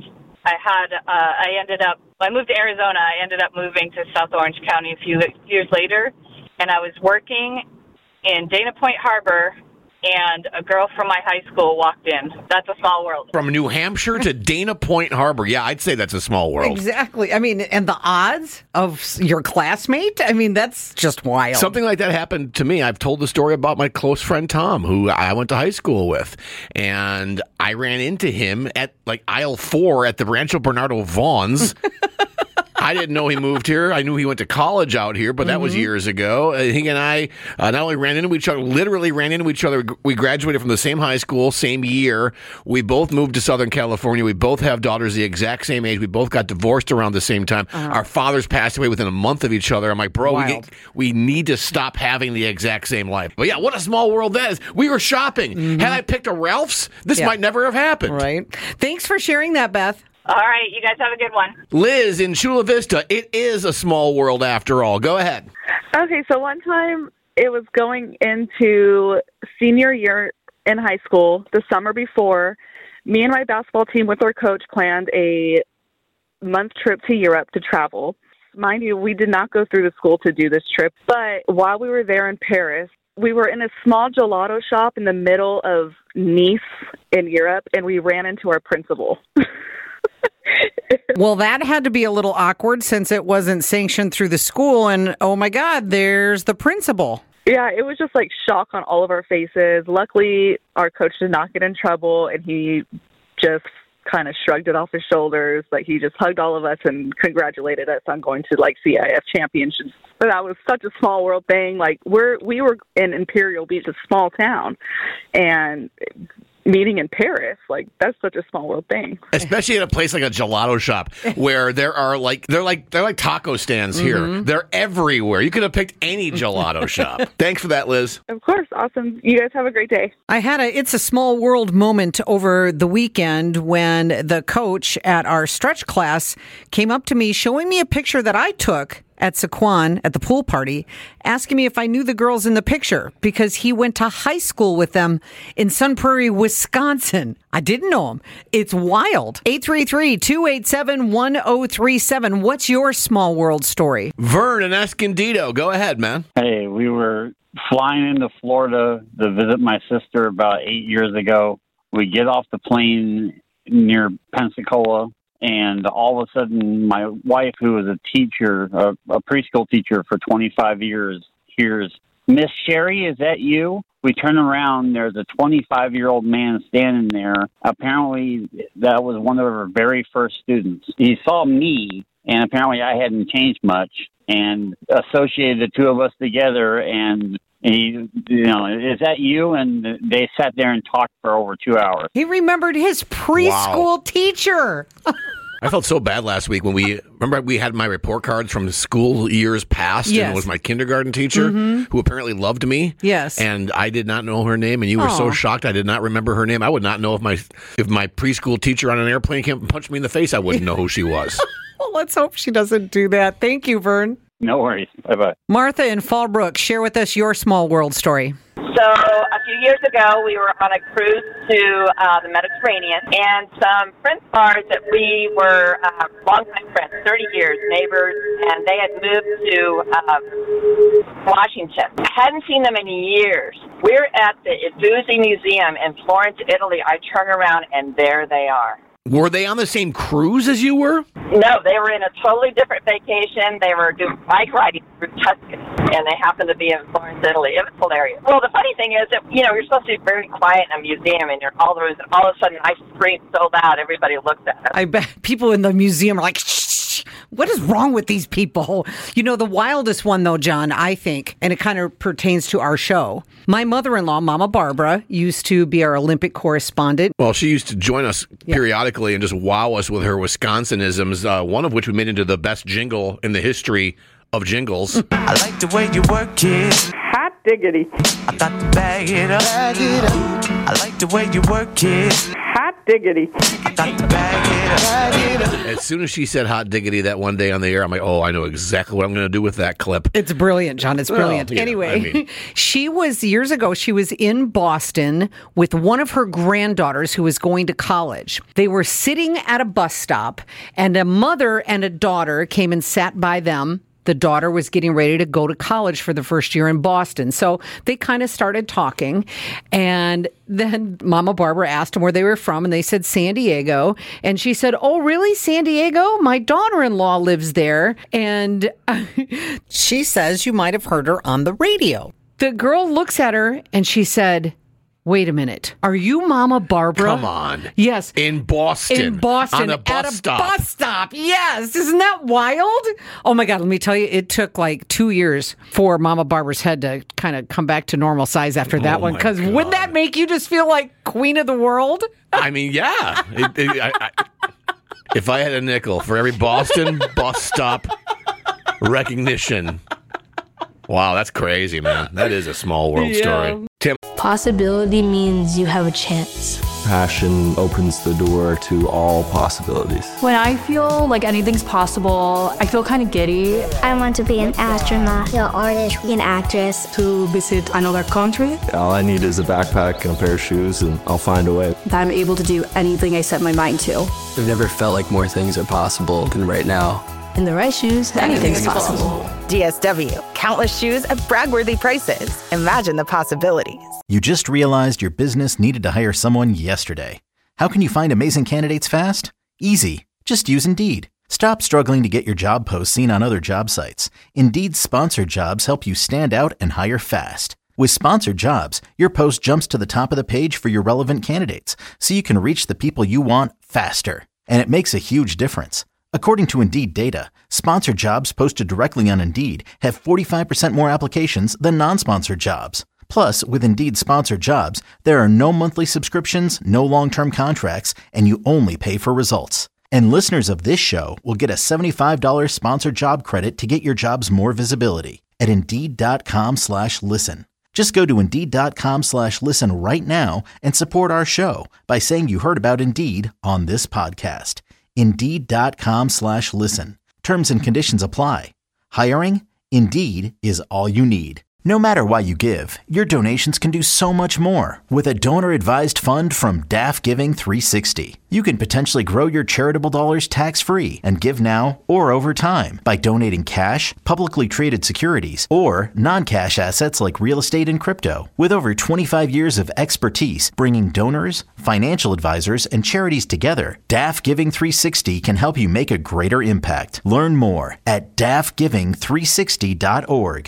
[SPEAKER 18] I moved to Arizona. I ended up moving to South Orange County a few years later, and I was working in Dana Point Harbor, and a girl from my high school walked in. That's a small world.
[SPEAKER 4] From New Hampshire to Dana Point Harbor. Yeah, I'd say that's a small world.
[SPEAKER 5] Exactly. I mean, and the odds of your classmate, I mean, that's just wild.
[SPEAKER 4] Something like that happened to me. I've told the story about my close friend Tom, who I went to high school with. And I ran into him at like aisle 4 at the Rancho Bernardo Vaughn's. I didn't know he moved here. I knew he went to college out here, but that was years ago. He and I not only ran into each other, literally ran into each other. We graduated from the same high school, same year. We both moved to Southern California. We both have daughters the exact same age. We both got divorced around the same time. Our fathers passed away within a month of each other. I'm like, bro, we need to stop having the exact same life. But yeah, what a small world that is. We were shopping. Had I picked a Ralph's, this might never have happened.
[SPEAKER 5] Right. Thanks for sharing that, Beth.
[SPEAKER 18] All right, you guys have a good one.
[SPEAKER 4] Liz in Chula Vista, it is a small world after all. Go ahead.
[SPEAKER 19] Okay, so one time it was going into senior year in high school, the summer before. Me and my basketball team with our coach planned a month trip to Europe to travel. Mind you, we did not go through the school to do this trip, but while we were there in Paris, we were in a small gelato shop in the middle of Nice in Europe, and we ran into our principal.
[SPEAKER 5] Well, that had to be a little awkward since it wasn't sanctioned through the school. And, oh, my God, there's the principal.
[SPEAKER 19] Yeah, it was just like shock on all of our faces. Luckily, our coach did not get in trouble, and he just kind of shrugged it off his shoulders. Like, he just hugged all of us and congratulated us on going to, like, CIF championships. But that was such a small world thing. Like, we were in Imperial Beach, a small town, and meeting in Paris, like, that's such a small world thing.
[SPEAKER 4] Especially at a place like a gelato shop where they're like taco stands here. They're everywhere. You could have picked any gelato shop. Thanks for that, Liz.
[SPEAKER 19] Of course. Awesome. You guys have a great day.
[SPEAKER 5] I had It's a Small World moment over the weekend when the coach at our stretch class came up to me showing me a picture that I took at Sequan at the pool party, asking me if I knew the girls in the picture because he went to high school with them in Sun Prairie, Wisconsin. I didn't know him. It's wild. 833-287-1037. What's your small world story?
[SPEAKER 4] Vern in Escondido. Go ahead, man.
[SPEAKER 20] Hey, we were flying into Florida to visit my sister about 8 years ago. We get off the plane near Pensacola, and all of a sudden, my wife, who was a teacher, a preschool teacher for 25 years, hears, "Miss Sherry, is that you?" We turn around, there's a 25-year-old man standing there. Apparently, that was one of her very first students. He saw me, and apparently I hadn't changed much, and associated the two of us together, and he, "Is that you?" And they sat there and talked for over 2 hours.
[SPEAKER 5] He remembered his preschool teacher.
[SPEAKER 4] I felt so bad last week when we had my report cards from school years past, and it was my kindergarten teacher who apparently loved me.
[SPEAKER 5] Yes.
[SPEAKER 4] And I did not know her name, and you were so shocked I did not remember her name. I would not know if my preschool teacher on an airplane came and punched me in the face, I wouldn't know who she was.
[SPEAKER 5] Well, let's hope she doesn't do that. Thank you, Vern.
[SPEAKER 20] No worries. Bye-bye.
[SPEAKER 5] Martha in Fallbrook, share with us your small world story.
[SPEAKER 18] So a few years ago, we were on a cruise to the Mediterranean, and some friends of ours that we were longtime friends, 30 years, neighbors, and they had moved to Washington. I hadn't seen them in years. We're at the Uffizi Museum in Florence, Italy. I turn around, and there they are.
[SPEAKER 4] Were they on the same cruise as you were?
[SPEAKER 18] No, they were in a totally different vacation. They were doing bike riding through Tuscany, and they happened to be in Florence, Italy. It was hilarious. Well, the funny thing is that, you're supposed to be very quiet in a museum, and you're all of a sudden I screamed so loud, everybody looked at us.
[SPEAKER 5] I bet people in the museum are like, shh. What is wrong with these people? The wildest one, though, John, I think, and it kind of pertains to our show. My mother-in-law, Mama Barbara, used to be our Olympic correspondent.
[SPEAKER 4] Well, she used to join us periodically and just wow us with her Wisconsinisms, one of which we made into the best jingle in the history of jingles.
[SPEAKER 21] I like the way you work it.
[SPEAKER 19] Hot diggity.
[SPEAKER 21] I got to bag it up. I like the way you work it.
[SPEAKER 19] Hot diggity.
[SPEAKER 21] I got to bag it up.
[SPEAKER 4] As soon as she said hot diggity that one day on the air, I'm like, oh, I know exactly what I'm going to do with that clip.
[SPEAKER 5] It's brilliant, John. It's brilliant.
[SPEAKER 4] Well, yeah,
[SPEAKER 5] anyway,
[SPEAKER 4] I mean.
[SPEAKER 5] she was in Boston with one of her granddaughters who was going to college. They were sitting at a bus stop, and a mother and a daughter came and sat by them. The daughter was getting ready to go to college for the first year in Boston. So they kind of started talking. And then Mama Barbara asked them where they were from. And they said San Diego. And she said, oh, really? San Diego? My daughter-in-law lives there. And she says you might have heard her on the radio. The girl looks at her and she said, wait a minute. Are you Mama Barbara?
[SPEAKER 4] Come on.
[SPEAKER 5] Yes.
[SPEAKER 4] In Boston.
[SPEAKER 5] In Boston.
[SPEAKER 4] On a bus stop.
[SPEAKER 5] Bus stop. Yes. Isn't that wild? Oh my God. Let me tell you, it took like 2 years for Mama Barbara's head to kind of come back to normal size after that one. Because wouldn't that make you just feel like queen of the world?
[SPEAKER 4] I mean, yeah. If I had a nickel for every Boston bus stop recognition. Wow, that's crazy, man. That is a small world story. Tim.
[SPEAKER 22] Possibility means you have a chance.
[SPEAKER 12] Passion opens the door to all possibilities.
[SPEAKER 13] When I feel like anything's possible, I feel kind of giddy.
[SPEAKER 11] I want to be an astronaut, an artist, an actress.
[SPEAKER 13] To visit another country.
[SPEAKER 12] All I need is a backpack and a pair of shoes, and I'll find a way.
[SPEAKER 13] That I'm able to do anything I set my mind to.
[SPEAKER 23] I've never felt like more things are possible than right now.
[SPEAKER 22] In the right shoes, anything's possible.
[SPEAKER 24] DSW. Countless shoes at brag-worthy prices. Imagine the possibilities.
[SPEAKER 2] You just realized your business needed to hire someone yesterday. How can you find amazing candidates fast? Easy. Just use Indeed. Stop struggling to get your job posts seen on other job sites. Indeed's sponsored jobs help you stand out and hire fast. With sponsored jobs, your post jumps to the top of the page for your relevant candidates, so you can reach the people you want faster. And it makes a huge difference. According to Indeed data, sponsored jobs posted directly on Indeed have 45% more applications than non-sponsored jobs. Plus, with Indeed sponsored jobs, there are no monthly subscriptions, no long-term contracts, and you only pay for results. And listeners of this show will get a $75 sponsored job credit to get your jobs more visibility at Indeed.com/listen. Just go to Indeed.com/listen right now and support our show by saying you heard about Indeed on this podcast. Indeed.com/listen. Terms and conditions apply. Hiring? Indeed is all you need. No matter why you give, your donations can do so much more with a donor-advised fund from DAF Giving 360. You can potentially grow your charitable dollars tax-free and give now or over time by donating cash, publicly traded securities, or non-cash assets like real estate and crypto. With over 25 years of expertise bringing donors, financial advisors, and charities together, DAF Giving 360 can help you make a greater impact. Learn more at dafgiving360.org.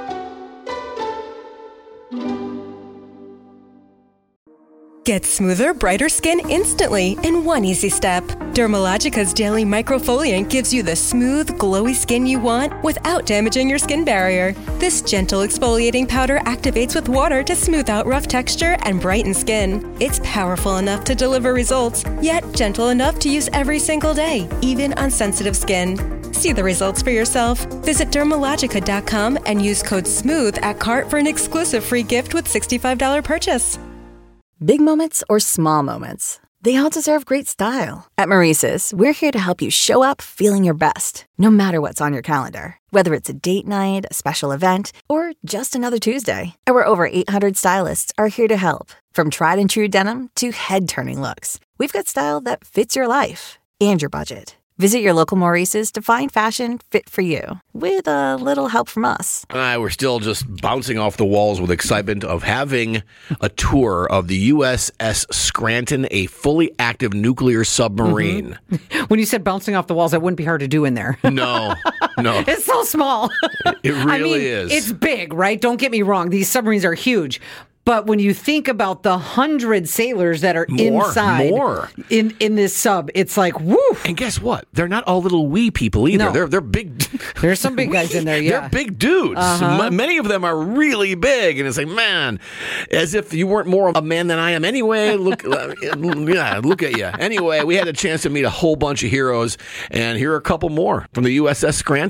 [SPEAKER 15] Get smoother, brighter skin instantly in one easy step. Dermalogica's Daily Microfoliant gives you the smooth, glowy skin you want without damaging your skin barrier. This gentle exfoliating powder activates with water to smooth out rough texture and brighten skin. It's powerful enough to deliver results, yet gentle enough to use every single day, even on sensitive skin. See the results for yourself. Visit Dermalogica.com and use code SMOOTH at cart for an exclusive free gift with $65 purchase.
[SPEAKER 14] Big moments or small moments, they all deserve great style. At Maurice's, we're here to help you show up feeling your best, no matter what's on your calendar. Whether it's a date night, a special event, or just another Tuesday. Our over 800 stylists are here to help. From tried and true denim to head-turning looks, we've got style that fits your life and your budget. Visit your local Maurice's to find fashion fit for you, with a little help from us.
[SPEAKER 4] We're still just bouncing off the walls with excitement of having a tour of the USS Scranton, a fully active nuclear submarine.
[SPEAKER 5] Mm-hmm. When you said bouncing off the walls, that wouldn't be hard to do in there.
[SPEAKER 4] No.
[SPEAKER 5] It's so small.
[SPEAKER 4] It really is.
[SPEAKER 5] It's big, right? Don't get me wrong. These submarines are huge. But when you think about the 100 sailors that are inside in this sub, it's like, woo.
[SPEAKER 4] And guess what? They're not all little wee people either.
[SPEAKER 5] No.
[SPEAKER 4] They're big.
[SPEAKER 5] There's some big guys in there, yeah.
[SPEAKER 4] They're big dudes.
[SPEAKER 5] Uh-huh.
[SPEAKER 4] Many of them are really big. And it's like, man, as if you weren't more of a man than I am anyway. Look at you. Anyway, we had a chance to meet a whole bunch of heroes. And here are a couple more from the USS Scranton.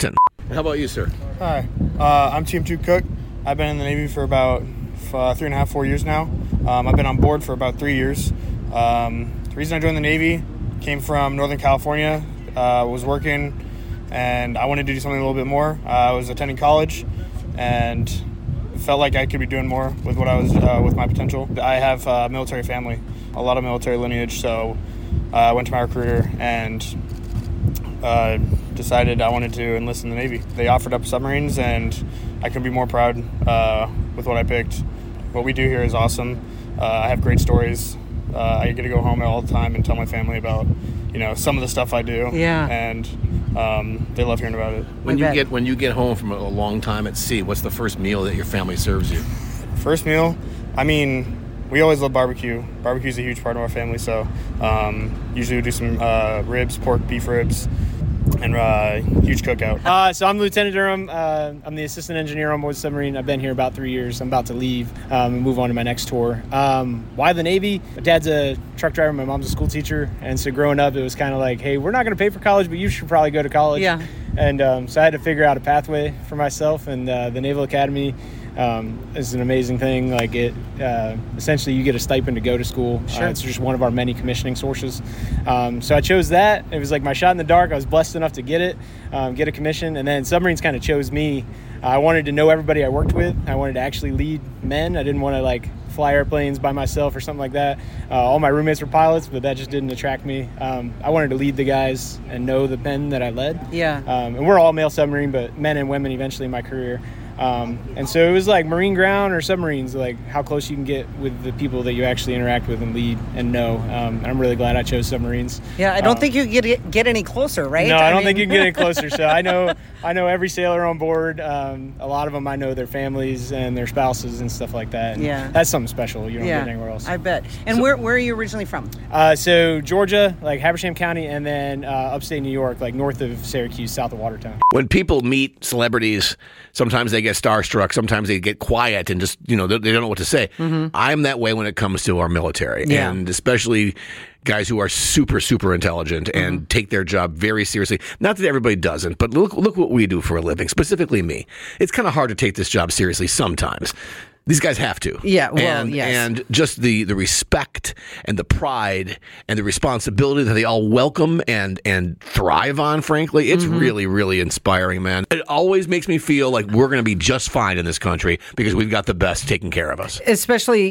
[SPEAKER 4] How about you, sir?
[SPEAKER 1] Hi, I'm Team 2 Cook. I've been in the Navy for about 3.5, 4 years now. I've been on board for about 3 years. The reason I joined the Navy came from Northern California. Was working, and I wanted to do something a little bit more. I was attending college, and felt like I could be doing more with what I was with my potential. I have a military family, a lot of military lineage, so I went to my recruiter and decided I wanted to enlist in the Navy. They offered up submarines, and I couldn't be more proud with what I picked. What we do here is awesome. I have great stories. I get to go home all the time and tell my family about, some of the stuff I do.
[SPEAKER 5] Yeah.
[SPEAKER 1] And they love hearing about it.
[SPEAKER 4] When you get home from a long time at sea, what's the first meal that your family serves you?
[SPEAKER 1] First meal? We always love barbecue. Barbecue is a huge part of our family, so usually we do some ribs, pork, beef ribs, and huge cookout.
[SPEAKER 6] So I'm Lieutenant Durham. I'm the assistant engineer on board the submarine. I've been here about 3 years. I'm about to leave and move on to my next tour. Why the Navy? My dad's a truck driver. My mom's a school teacher. And so growing up, it was kind of like, hey, we're not going to pay for college, but you should probably go to college.
[SPEAKER 5] Yeah.
[SPEAKER 6] And so I had to figure out a pathway for myself. And the Naval Academy is an amazing thing. Like essentially you get a stipend to go to school.
[SPEAKER 5] Sure.
[SPEAKER 6] It's just one of our many commissioning sources. So I chose that. It was like my shot in the dark. I was blessed enough to get it, get a commission, and then submarines kind of chose me. I wanted to know everybody I worked with. I wanted to actually lead men. I didn't want to fly airplanes by myself or something like that. All my roommates were pilots, but that just didn't attract me. I wanted to lead the guys and know the men that I led.
[SPEAKER 5] Yeah.
[SPEAKER 6] And we're all male submarine, but men and women eventually in my career. And so it was like marine ground or submarines, like how close you can get with the people that you actually interact with and lead and know. And I'm really glad I chose submarines.
[SPEAKER 5] Yeah, I don't think you get any closer, right?
[SPEAKER 6] No, I don't think you can get any closer. So I know every sailor on board. A lot of them I know their families and their spouses and stuff like that. And
[SPEAKER 5] yeah,
[SPEAKER 6] that's something special. You don't get anywhere else.
[SPEAKER 5] I bet. And where are you originally from?
[SPEAKER 6] So Georgia, like Habersham County, and then upstate New York, like north of Syracuse, south of Watertown.
[SPEAKER 4] When people meet celebrities, sometimes they get starstruck, sometimes they get quiet and just, they don't know what to say.
[SPEAKER 5] Mm-hmm.
[SPEAKER 4] I'm that way when it comes to our military, and especially guys who are super, super intelligent and take their job very seriously. Not that everybody doesn't, but look what we do for a living, specifically me. It's kind of hard to take this job seriously sometimes. These guys have to.
[SPEAKER 5] Yeah, well, yes.
[SPEAKER 4] And just the respect and the pride and the responsibility that they all welcome and thrive on, frankly, it's really, really inspiring, man. It always makes me feel like we're going to be just fine in this country because we've got the best taking care of us.
[SPEAKER 5] Especially,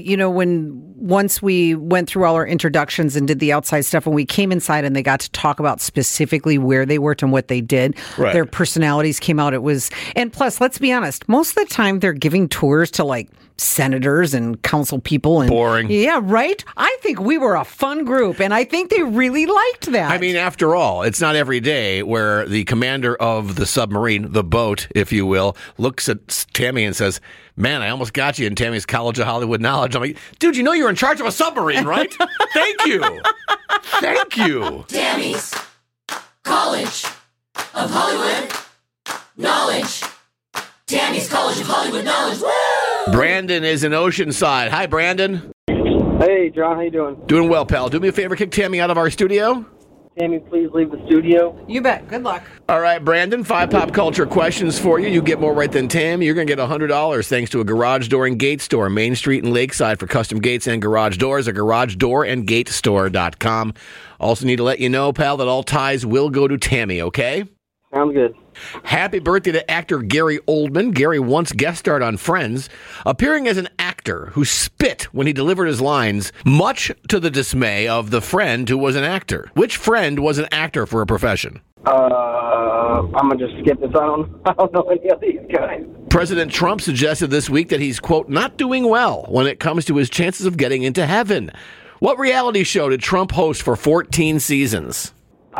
[SPEAKER 5] once we went through all our introductions and did the outside stuff and we came inside and they got to talk about specifically where they worked and what they did.
[SPEAKER 4] Right.
[SPEAKER 5] Their personalities came out. And plus, let's be honest, most of the time they're giving tours to senators and council people. And
[SPEAKER 4] boring.
[SPEAKER 5] Yeah, right? I think we were a fun group, and I think they really liked that.
[SPEAKER 4] I mean, after all, it's not every day where the commander of the submarine, the boat, if you will, looks at Tammy and says, man, I almost got you in Tammy's College of Hollywood Knowledge. I'm like, dude, you're in charge of a submarine, right? Thank you. Thank you.
[SPEAKER 16] Tammy's College of Hollywood Knowledge. Tammy's College of Hollywood Knowledge. Woo!
[SPEAKER 4] Brandon is in Oceanside. Hi, Brandon.
[SPEAKER 7] Hey, John. How you doing?
[SPEAKER 4] Doing well, pal. Do me a favor, kick Tammy out of our studio.
[SPEAKER 7] Tammy, please leave the studio.
[SPEAKER 5] You bet. Good luck.
[SPEAKER 4] All right, Brandon, 5 pop culture questions for you. You get more right than Tammy. You're going to get $100 thanks to a garage door and gate store, Main Street and Lakeside, for custom gates and garage doors at garagedoorandgatestore.com. Also need to let you know, pal, that all ties will go to Tammy, okay?
[SPEAKER 7] Sounds good.
[SPEAKER 4] Happy birthday to actor Gary Oldman. Gary once guest starred on Friends, appearing as an actor who spit when he delivered his lines, much to the dismay of the friend who was an actor. Which friend was an actor for a profession?
[SPEAKER 7] I'm going to just skip this. I don't know any of these guys.
[SPEAKER 4] President Trump suggested this week that he's, quote, not doing well when it comes to his chances of getting into heaven. What reality show did Trump host for 14 seasons?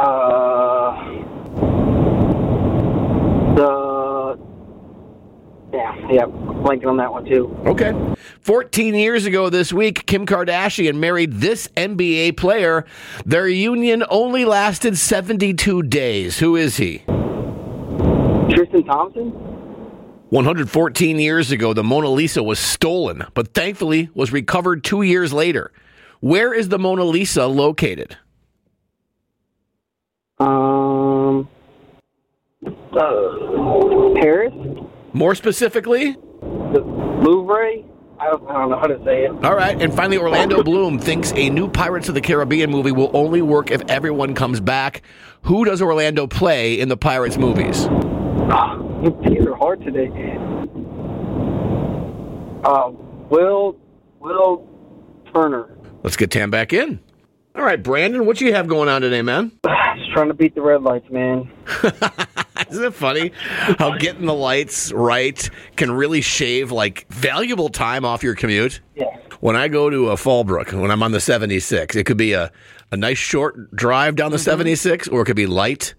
[SPEAKER 4] Yeah, blanking on that one too. Okay. 14 years ago this week, Kim Kardashian married this NBA player. Their union only lasted 72 days. Who is he?
[SPEAKER 7] Tristan Thompson?
[SPEAKER 4] 114 years ago, the Mona Lisa was stolen, but thankfully was recovered 2 years later. Where is the Mona Lisa located?
[SPEAKER 7] Paris?
[SPEAKER 4] More specifically?
[SPEAKER 7] The Louvre? I don't know how to say it.
[SPEAKER 4] All right. And finally, Orlando Bloom thinks a new Pirates of the Caribbean movie will only work if everyone comes back. Who does Orlando play in the Pirates movies?
[SPEAKER 7] These are hard today. Will Turner.
[SPEAKER 4] Let's get Tam back in. All right, Brandon, what you have going on today, man?
[SPEAKER 7] Just trying to beat the red lights, man.
[SPEAKER 4] Isn't it funny how getting the lights right can really shave like valuable time off your commute?
[SPEAKER 7] Yeah.
[SPEAKER 4] When I go to Fallbrook, when I'm on the 76, it could be a nice short drive down the 76, or it could be light.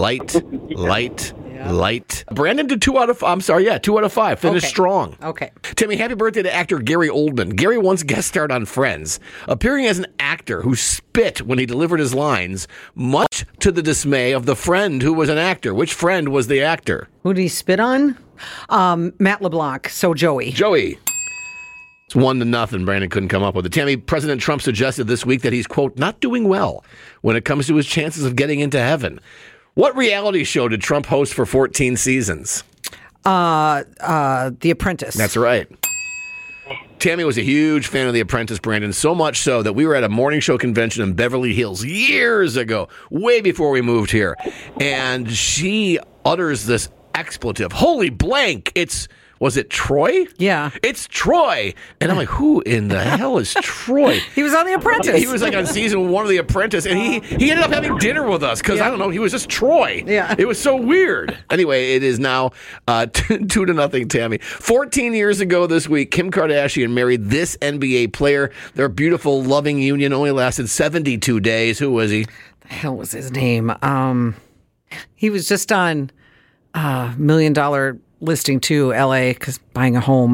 [SPEAKER 4] Brandon did 2 out of 5. Finished strong.
[SPEAKER 5] Okay.
[SPEAKER 4] Timmy, happy birthday to actor Gary Oldman. Gary once guest starred on Friends, appearing as an actor who spit when he delivered his lines, much to the dismay of the friend who was an actor. Which friend was the actor?
[SPEAKER 5] Who did he spit on? Matt LeBlanc. So Joey.
[SPEAKER 4] It's 1-0. Brandon couldn't come up with it. Tammy, President Trump suggested this week that he's, quote, not doing well when it comes to his chances of getting into heaven. What reality show did Trump host for 14 seasons?
[SPEAKER 5] The Apprentice.
[SPEAKER 4] That's right. Tammy was a huge fan of The Apprentice, Brandon, so much so that we were at a morning show convention in Beverly Hills years ago, way before we moved here. And she utters this expletive, holy blank, was it Troy?
[SPEAKER 5] Yeah.
[SPEAKER 4] It's Troy. And I'm like, who in the hell is Troy?
[SPEAKER 5] He was on The Apprentice.
[SPEAKER 4] He was like on season 1 of The Apprentice, and he ended up having dinner with us because, I don't know, he was just Troy.
[SPEAKER 5] Yeah.
[SPEAKER 4] It was so weird. Anyway, it is now 2-0, Tammy. 14 years ago this week, Kim Kardashian married this NBA player. Their beautiful, loving union only lasted 72 days. Who was he?
[SPEAKER 5] The hell was his name? He was just on $1 Million Listing to LA because buying a home.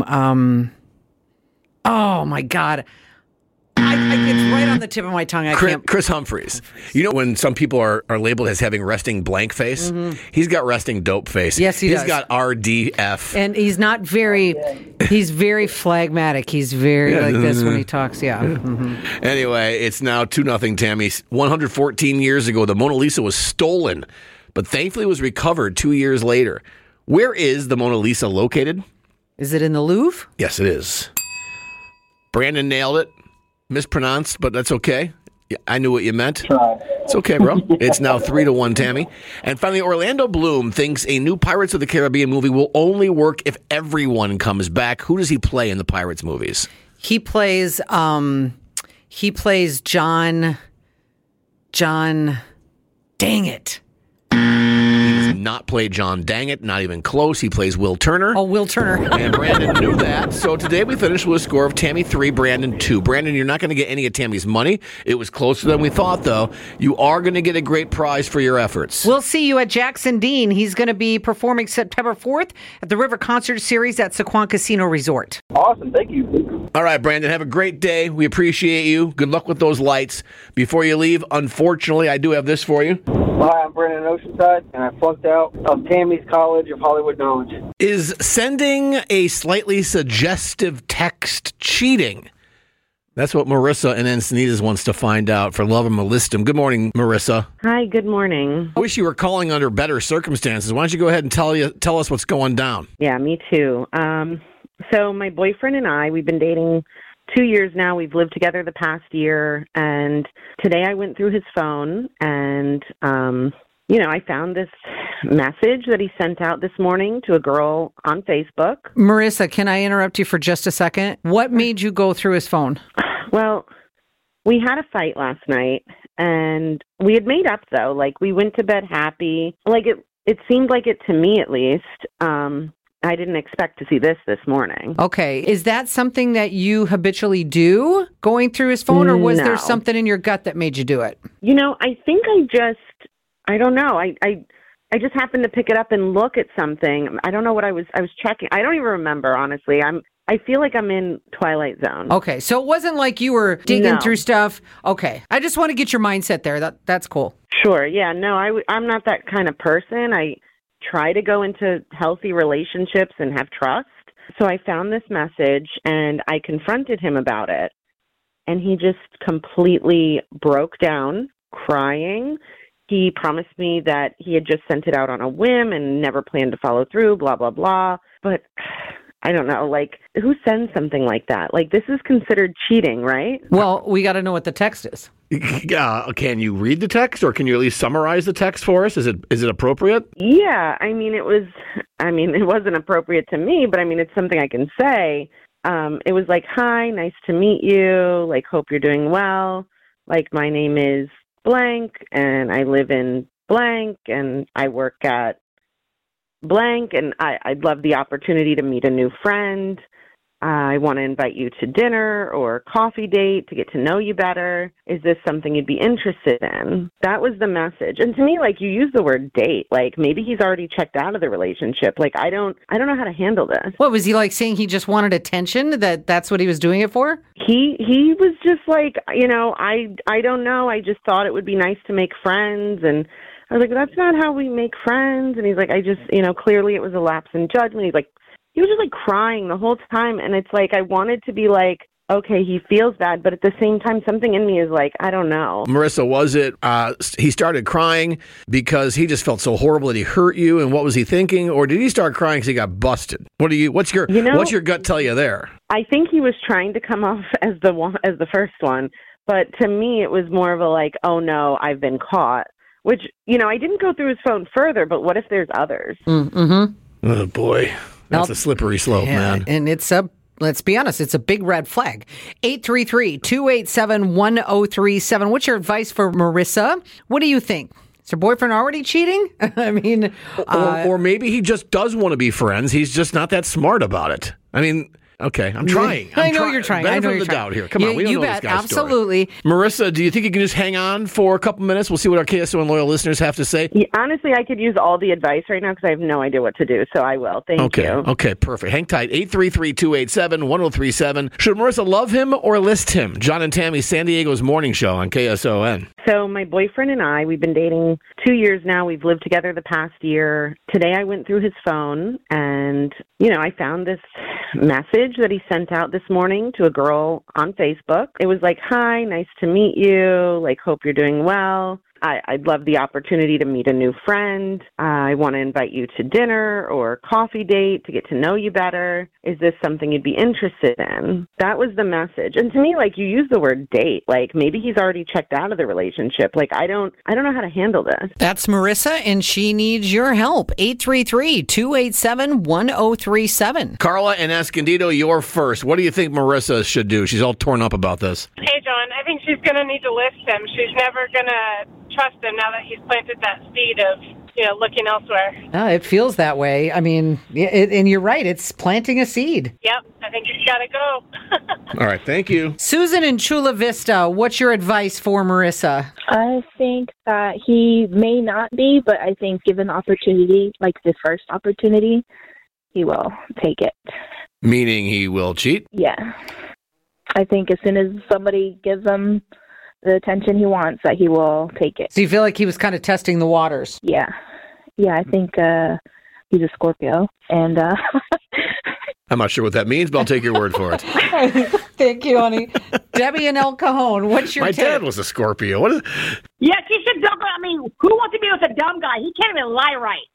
[SPEAKER 5] Oh my God. It's right on the tip of my tongue.
[SPEAKER 4] Chris Humphries. You know when some people are labeled as having resting blank face? Mm-hmm. He's got resting dope face.
[SPEAKER 5] Yes, he does.
[SPEAKER 4] He's got RDF.
[SPEAKER 5] And he's not he's very phlegmatic. He's very like this when he talks. Yeah. Mm-hmm.
[SPEAKER 4] Anyway, it's now 2-0, Tammy. 114 years ago, the Mona Lisa was stolen, but thankfully was recovered 2 years later. Where is the Mona Lisa located?
[SPEAKER 5] Is it in the Louvre?
[SPEAKER 4] Yes, it is. Brandon nailed it. Mispronounced, but that's okay. I knew what you meant. It's okay, bro. It's now 3-1, Tammy. And finally, Orlando Bloom thinks a new Pirates of the Caribbean movie will only work if everyone comes back. Who does he play in the Pirates movies?
[SPEAKER 5] He plays John. Dang it.
[SPEAKER 4] Not play John Dangit, not even close. He plays Will Turner.
[SPEAKER 5] Oh, Will Turner.
[SPEAKER 4] And Brandon knew that. So today we finished with a score of Tammy 3, Brandon 2. Brandon, you're not going to get any of Tammy's money. It was closer than we thought, though. You are going to get a great prize for your efforts.
[SPEAKER 5] We'll see you at Jackson Dean. He's going to be performing September 4th at the River Concert Series at Sequan Casino Resort.
[SPEAKER 7] Awesome. Thank you.
[SPEAKER 4] All right, Brandon, have a great day. We appreciate you. Good luck with those lights. Before you leave, unfortunately, I do have this for you.
[SPEAKER 7] Hi, I'm Brandon Oceanside, and I flunked out of Tammy's College of Hollywood Knowledge.
[SPEAKER 4] Is sending a slightly suggestive text cheating? That's what Marissa in Encinitas wants to find out for Love 'Em or List 'Em. Good morning, Marissa.
[SPEAKER 3] Hi, good morning.
[SPEAKER 4] I wish you were calling under better circumstances. Why don't you go ahead and tell us what's going down?
[SPEAKER 3] Yeah, me too. So my boyfriend and I, we've been dating 2 years now. We've lived together the past year, and today I went through his phone and, I found this message that he sent out this morning to a girl on Facebook.
[SPEAKER 5] Marissa, can I interrupt you for just a second? What made you go through his phone?
[SPEAKER 3] Well, we had a fight last night, and we had made up, though. Like, we went to bed happy. Like, it seemed like it to me, at least. I didn't expect to see this morning.
[SPEAKER 5] Okay. Is that something that you habitually do, going through his phone, or was there something in your gut that made you do it?
[SPEAKER 3] I think I don't know. I just happened to pick it up and look at something. I don't know what I was checking. I don't even remember, honestly. I feel like I'm in Twilight Zone.
[SPEAKER 5] Okay. So it wasn't like you were digging through stuff. Okay. I just want to get your mindset there. That's cool.
[SPEAKER 3] Sure. Yeah. No, I'm not that kind of person. I try to go into healthy relationships and have trust. So I found this message and I confronted him about it. And he just completely broke down, crying. He promised me that he had just sent it out on a whim and never planned to follow through, blah, blah, blah. But I don't know, like, who sends something like that? Like, this is considered cheating, right?
[SPEAKER 5] Well, we got to know what the text is.
[SPEAKER 4] Can you read the text, or can you at least summarize the text for us? Is it appropriate?
[SPEAKER 3] Yeah, it wasn't appropriate to me, but it's something I can say. It was like, hi, nice to meet you. Like, hope you're doing well. Like, my name is blank, and I live in blank, and I work at blank, and I'd love the opportunity to meet a new friend. I want to invite you to dinner or coffee date to get to know you better. Is this something you'd be interested in? That was the message. And to me, like, you use the word date. Like, maybe he's already checked out of the relationship. Like, I don't know how to handle this.
[SPEAKER 5] What, was he like saying he just wanted attention? That's what he was doing it for?
[SPEAKER 3] He was just like, I don't know. I just thought it would be nice to make friends. And I was like, that's not how we make friends. And he's like, I just, clearly it was a lapse in judgment. He's like, he was just like crying the whole time. And it's like, I wanted to be like, okay, he feels bad. But at the same time, something in me is like, I don't know.
[SPEAKER 4] Marissa, was it he started crying because he just felt so horrible that he hurt you? And what was he thinking? Or did he start crying because he got busted? What's your gut tell you there?
[SPEAKER 3] I think he was trying to come off as the first one. But to me, it was more of a like, oh no, I've been caught. Which, I didn't go through his phone further, but what if there's others?
[SPEAKER 5] Mm-hmm.
[SPEAKER 4] Oh, boy. That's a slippery slope, man.
[SPEAKER 5] And let's be honest, it's a big red flag. 833-287-1037. What's your advice for Marissa? What do you think? Is her boyfriend already cheating?
[SPEAKER 4] Or maybe he just does want to be friends. He's just not that smart about it. Okay, I'm trying.
[SPEAKER 5] I know you're trying.
[SPEAKER 4] Benefit of the doubt here. Come on, we don't know this guy's
[SPEAKER 5] absolutely.
[SPEAKER 4] Story. Marissa, do you think you can just hang on for a couple minutes? We'll see what our KSON loyal listeners have to say.
[SPEAKER 3] Yeah, honestly, I could use all the advice right now because I have no idea what to do, so I will. Thank you.
[SPEAKER 4] Okay, perfect. Hang tight. 833-287-1037. Should Marissa love him or list him? John and Tammy, San Diego's morning show on KSON.
[SPEAKER 3] So my boyfriend and I, we've been dating 2 years now. We've lived together the past year. Today I went through his phone and, I found this message that he sent out this morning to a girl on Facebook. It was like, hi, nice to meet you. Like, hope you're doing well. I'd love the opportunity to meet a new friend. I want to invite you to dinner or coffee date to get to know you better. Is this something you'd be interested in? That was the message. And to me, like, you use the word date. Like, maybe he's already checked out of the relationship. Like, I don't know how to handle this.
[SPEAKER 5] That's Marissa, and she needs your help. 833-287-1037.
[SPEAKER 4] Carla and Escondido, you're first. What do you think Marissa should do? She's all torn up about this.
[SPEAKER 8] Hey, John, I think she's going to need to list him. She's never going to trust him now that he's planted that seed of, looking elsewhere.
[SPEAKER 5] It feels that way. And you're right. It's planting a seed.
[SPEAKER 8] Yep. I think he's got to go.
[SPEAKER 4] All right. Thank you.
[SPEAKER 5] Susan in Chula Vista, what's your advice for Marissa?
[SPEAKER 9] I think that he may not be, but I think given the opportunity, like the first opportunity, he will take it.
[SPEAKER 4] Meaning he will cheat?
[SPEAKER 9] Yeah. I think as soon as somebody gives him the attention he wants, that he will take it.
[SPEAKER 5] So you feel like he was kind of testing the waters?
[SPEAKER 9] Yeah. I think he's a Scorpio, and
[SPEAKER 4] I'm not sure what that means, but I'll take your word for it.
[SPEAKER 5] Thank you, honey. Debbie in El Cajon, what's your take?
[SPEAKER 4] My dad was a Scorpio. What is?
[SPEAKER 10] Yeah, he should dumb. Who wants to be with a dumb guy? He can't even lie right.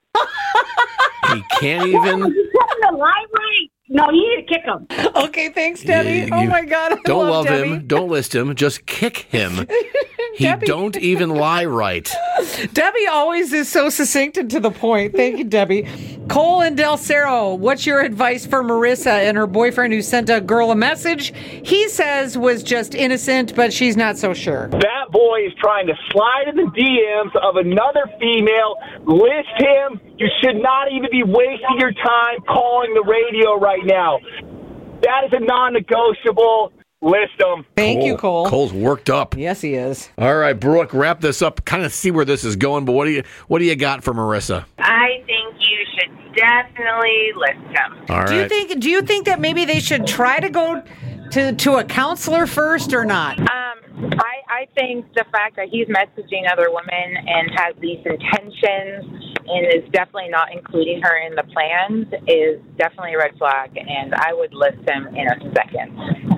[SPEAKER 4] He can't even.
[SPEAKER 10] He's to lie right. No, you need to kick him.
[SPEAKER 5] Okay, thanks, Debbie. Oh my God,
[SPEAKER 4] don't love
[SPEAKER 5] Debbie.
[SPEAKER 4] him. Don't list him. Just kick him. He don't even lie right.
[SPEAKER 5] Debbie always is so succinct and to the point. Thank you, Debbie. Cole and Del Cerro, what's your advice for Marissa and her boyfriend who sent a girl a message he says was just innocent, but she's not so sure?
[SPEAKER 17] That boy is trying to slide in the DMs of another female, list him. You should not even be wasting your time calling the radio right now. That is a non-negotiable. List them.
[SPEAKER 5] Thank you, Cole.
[SPEAKER 4] Cole's worked up.
[SPEAKER 5] Yes, he is.
[SPEAKER 4] All right, Brooke, wrap this up. Kind of see where this is going, but what do you got for Marissa?
[SPEAKER 25] I think you should definitely list him.
[SPEAKER 4] All right.
[SPEAKER 5] Do you think that maybe they should try to go to a counselor first or not?
[SPEAKER 25] I think the fact that he's messaging other women and has these intentions and is definitely not including her in the plans is definitely a red flag, and I would list him in a second.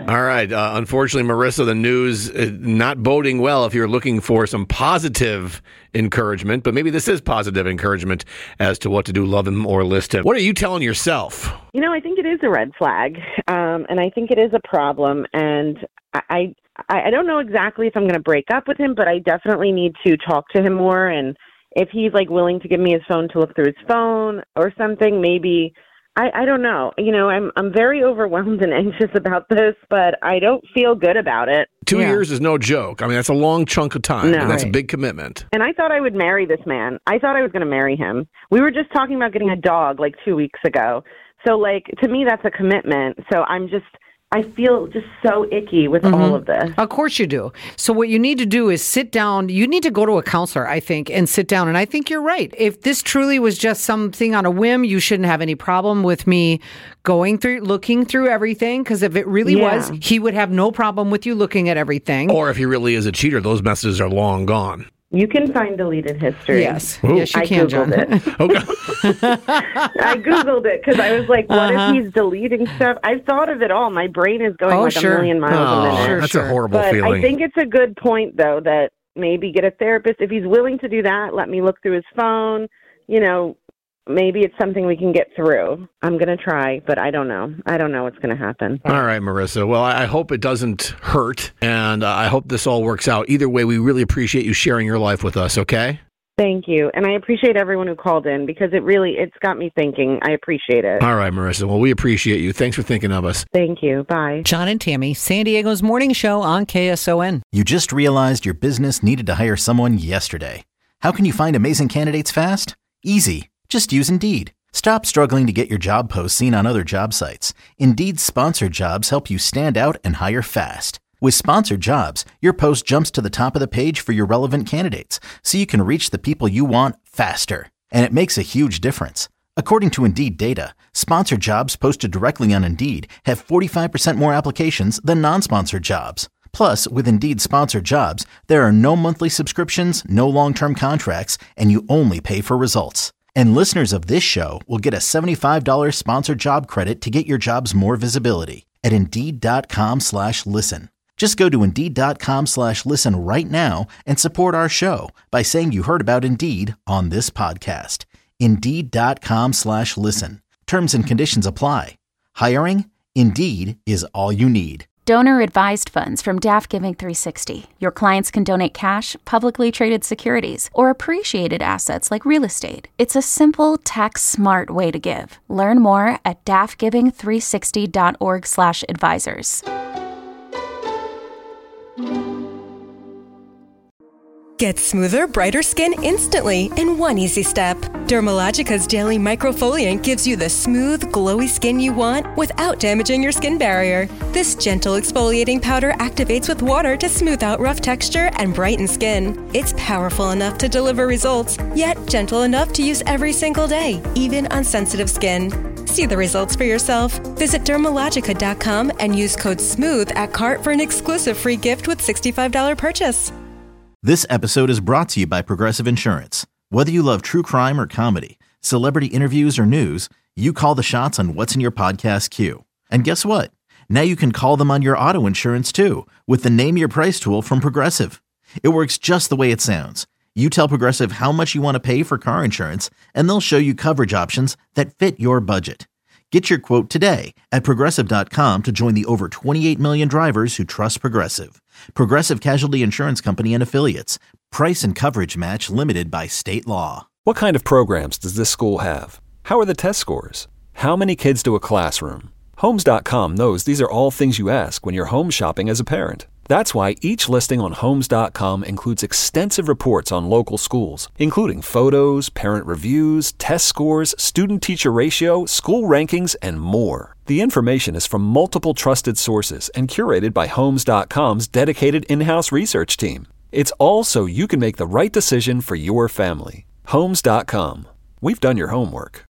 [SPEAKER 4] All right. Unfortunately, Marissa, the news is not boding well if you're looking for some positive encouragement, but maybe this is positive encouragement as to what to do, love him or list him. What are you telling yourself?
[SPEAKER 3] I think it is a red flag, and I think it is a problem, and I don't know exactly if I'm going to break up with him, but I definitely need to talk to him more, and if he's like willing to give me his phone to look through his phone or something, maybe. I don't know. I'm very overwhelmed and anxious about this, but I don't feel good about it.
[SPEAKER 4] 2 years is no joke. I mean, that's a long chunk of time,
[SPEAKER 3] No.
[SPEAKER 4] and that's a
[SPEAKER 3] Right.
[SPEAKER 4] big commitment.
[SPEAKER 3] And I thought I would marry this man. I thought I was going to marry him. We were just talking about getting a dog like 2 weeks ago. So, to me, that's a commitment. So I feel just so icky with all of this.
[SPEAKER 5] Of course you do. So what you need to do is sit down. You need to go to a counselor, I think, and sit down. And I think you're right. If this truly was just something on a whim, you shouldn't have any problem with me looking through everything. Because if it really was, he would have no problem with you looking at everything.
[SPEAKER 4] Or if he really is a cheater, those messages are long gone.
[SPEAKER 3] You can find deleted history.
[SPEAKER 5] Yes.
[SPEAKER 4] Ooh.
[SPEAKER 5] Yes, you
[SPEAKER 3] I
[SPEAKER 5] can,
[SPEAKER 3] Googled
[SPEAKER 5] John.
[SPEAKER 3] I Googled it because I was like, what if he's deleting stuff? I've thought of it all. My brain is going a million miles a minute.
[SPEAKER 4] That's a horrible
[SPEAKER 3] But
[SPEAKER 4] feeling.
[SPEAKER 3] I think it's a good point, though, that maybe get a therapist. If he's willing to do that, let me look through his phone. Maybe it's something we can get through. I'm going to try, but I don't know. I don't know what's going to happen.
[SPEAKER 4] All right, Marissa. Well, I hope it doesn't hurt, and I hope this all works out. Either way, we really appreciate you sharing your life with us, okay?
[SPEAKER 3] Thank you. And I appreciate everyone who called in because it's got me thinking. I appreciate it.
[SPEAKER 4] All right, Marissa. Well, we appreciate you. Thanks for thinking of us.
[SPEAKER 3] Thank you. Bye.
[SPEAKER 5] John and Tammy, San Diego's morning show on KSON.
[SPEAKER 2] You just realized your business needed to hire someone yesterday. How can you find amazing candidates fast? Easy. Just use Indeed. Stop struggling to get your job posts seen on other job sites. Indeed's sponsored jobs help you stand out and hire fast. With sponsored jobs, your post jumps to the top of the page for your relevant candidates, so you can reach the people you want faster. And it makes a huge difference. According to Indeed data, sponsored jobs posted directly on Indeed have 45% more applications than non-sponsored jobs. Plus, with Indeed sponsored jobs, there are no monthly subscriptions, no long-term contracts, and you only pay for results. And listeners of this show will get a $75 sponsored job credit to get your jobs more visibility at Indeed.com/listen. Just go to Indeed.com/listen right now and support our show by saying you heard about Indeed on this podcast. Indeed.com/listen. Terms and conditions apply. Hiring? Indeed is all you need.
[SPEAKER 11] Donor-advised funds from DAF Giving 360. Your clients can donate cash, publicly traded securities, or appreciated assets like real estate. It's a simple, tax-smart way to give. Learn more at dafgiving360.org/advisors.
[SPEAKER 15] Get smoother, brighter skin instantly in one easy step. Dermalogica's Daily Microfoliant gives you the smooth, glowy skin you want without damaging your skin barrier. This gentle exfoliating powder activates with water to smooth out rough texture and brighten skin. It's powerful enough to deliver results, yet gentle enough to use every single day, even on sensitive skin. See the results for yourself. Visit Dermalogica.com and use code SMOOTH at cart for an exclusive free gift with $65 purchase.
[SPEAKER 2] This episode is brought to you by Progressive Insurance. Whether you love true crime or comedy, celebrity interviews or news, you call the shots on what's in your podcast queue. And guess what? Now you can call them on your auto insurance too with the Name Your Price tool from Progressive. It works just the way it sounds. You tell Progressive how much you want to pay for car insurance, and they'll show you coverage options that fit your budget. Get your quote today at Progressive.com to join the over 28 million drivers who trust Progressive. Progressive Casualty Insurance Company and Affiliates. Price and coverage match limited by state law.
[SPEAKER 18] What kind of programs does this school have? How are the test scores? How many kids do a classroom? Homes.com knows these are all things you ask when you're home shopping as a parent. That's why each listing on Homes.com includes extensive reports on local schools, including photos, parent reviews, test scores, student-teacher ratio, school rankings, and more. The information is from multiple trusted sources and curated by Homes.com's dedicated in-house research team. It's all so you can make the right decision for your family. Homes.com. We've done your homework.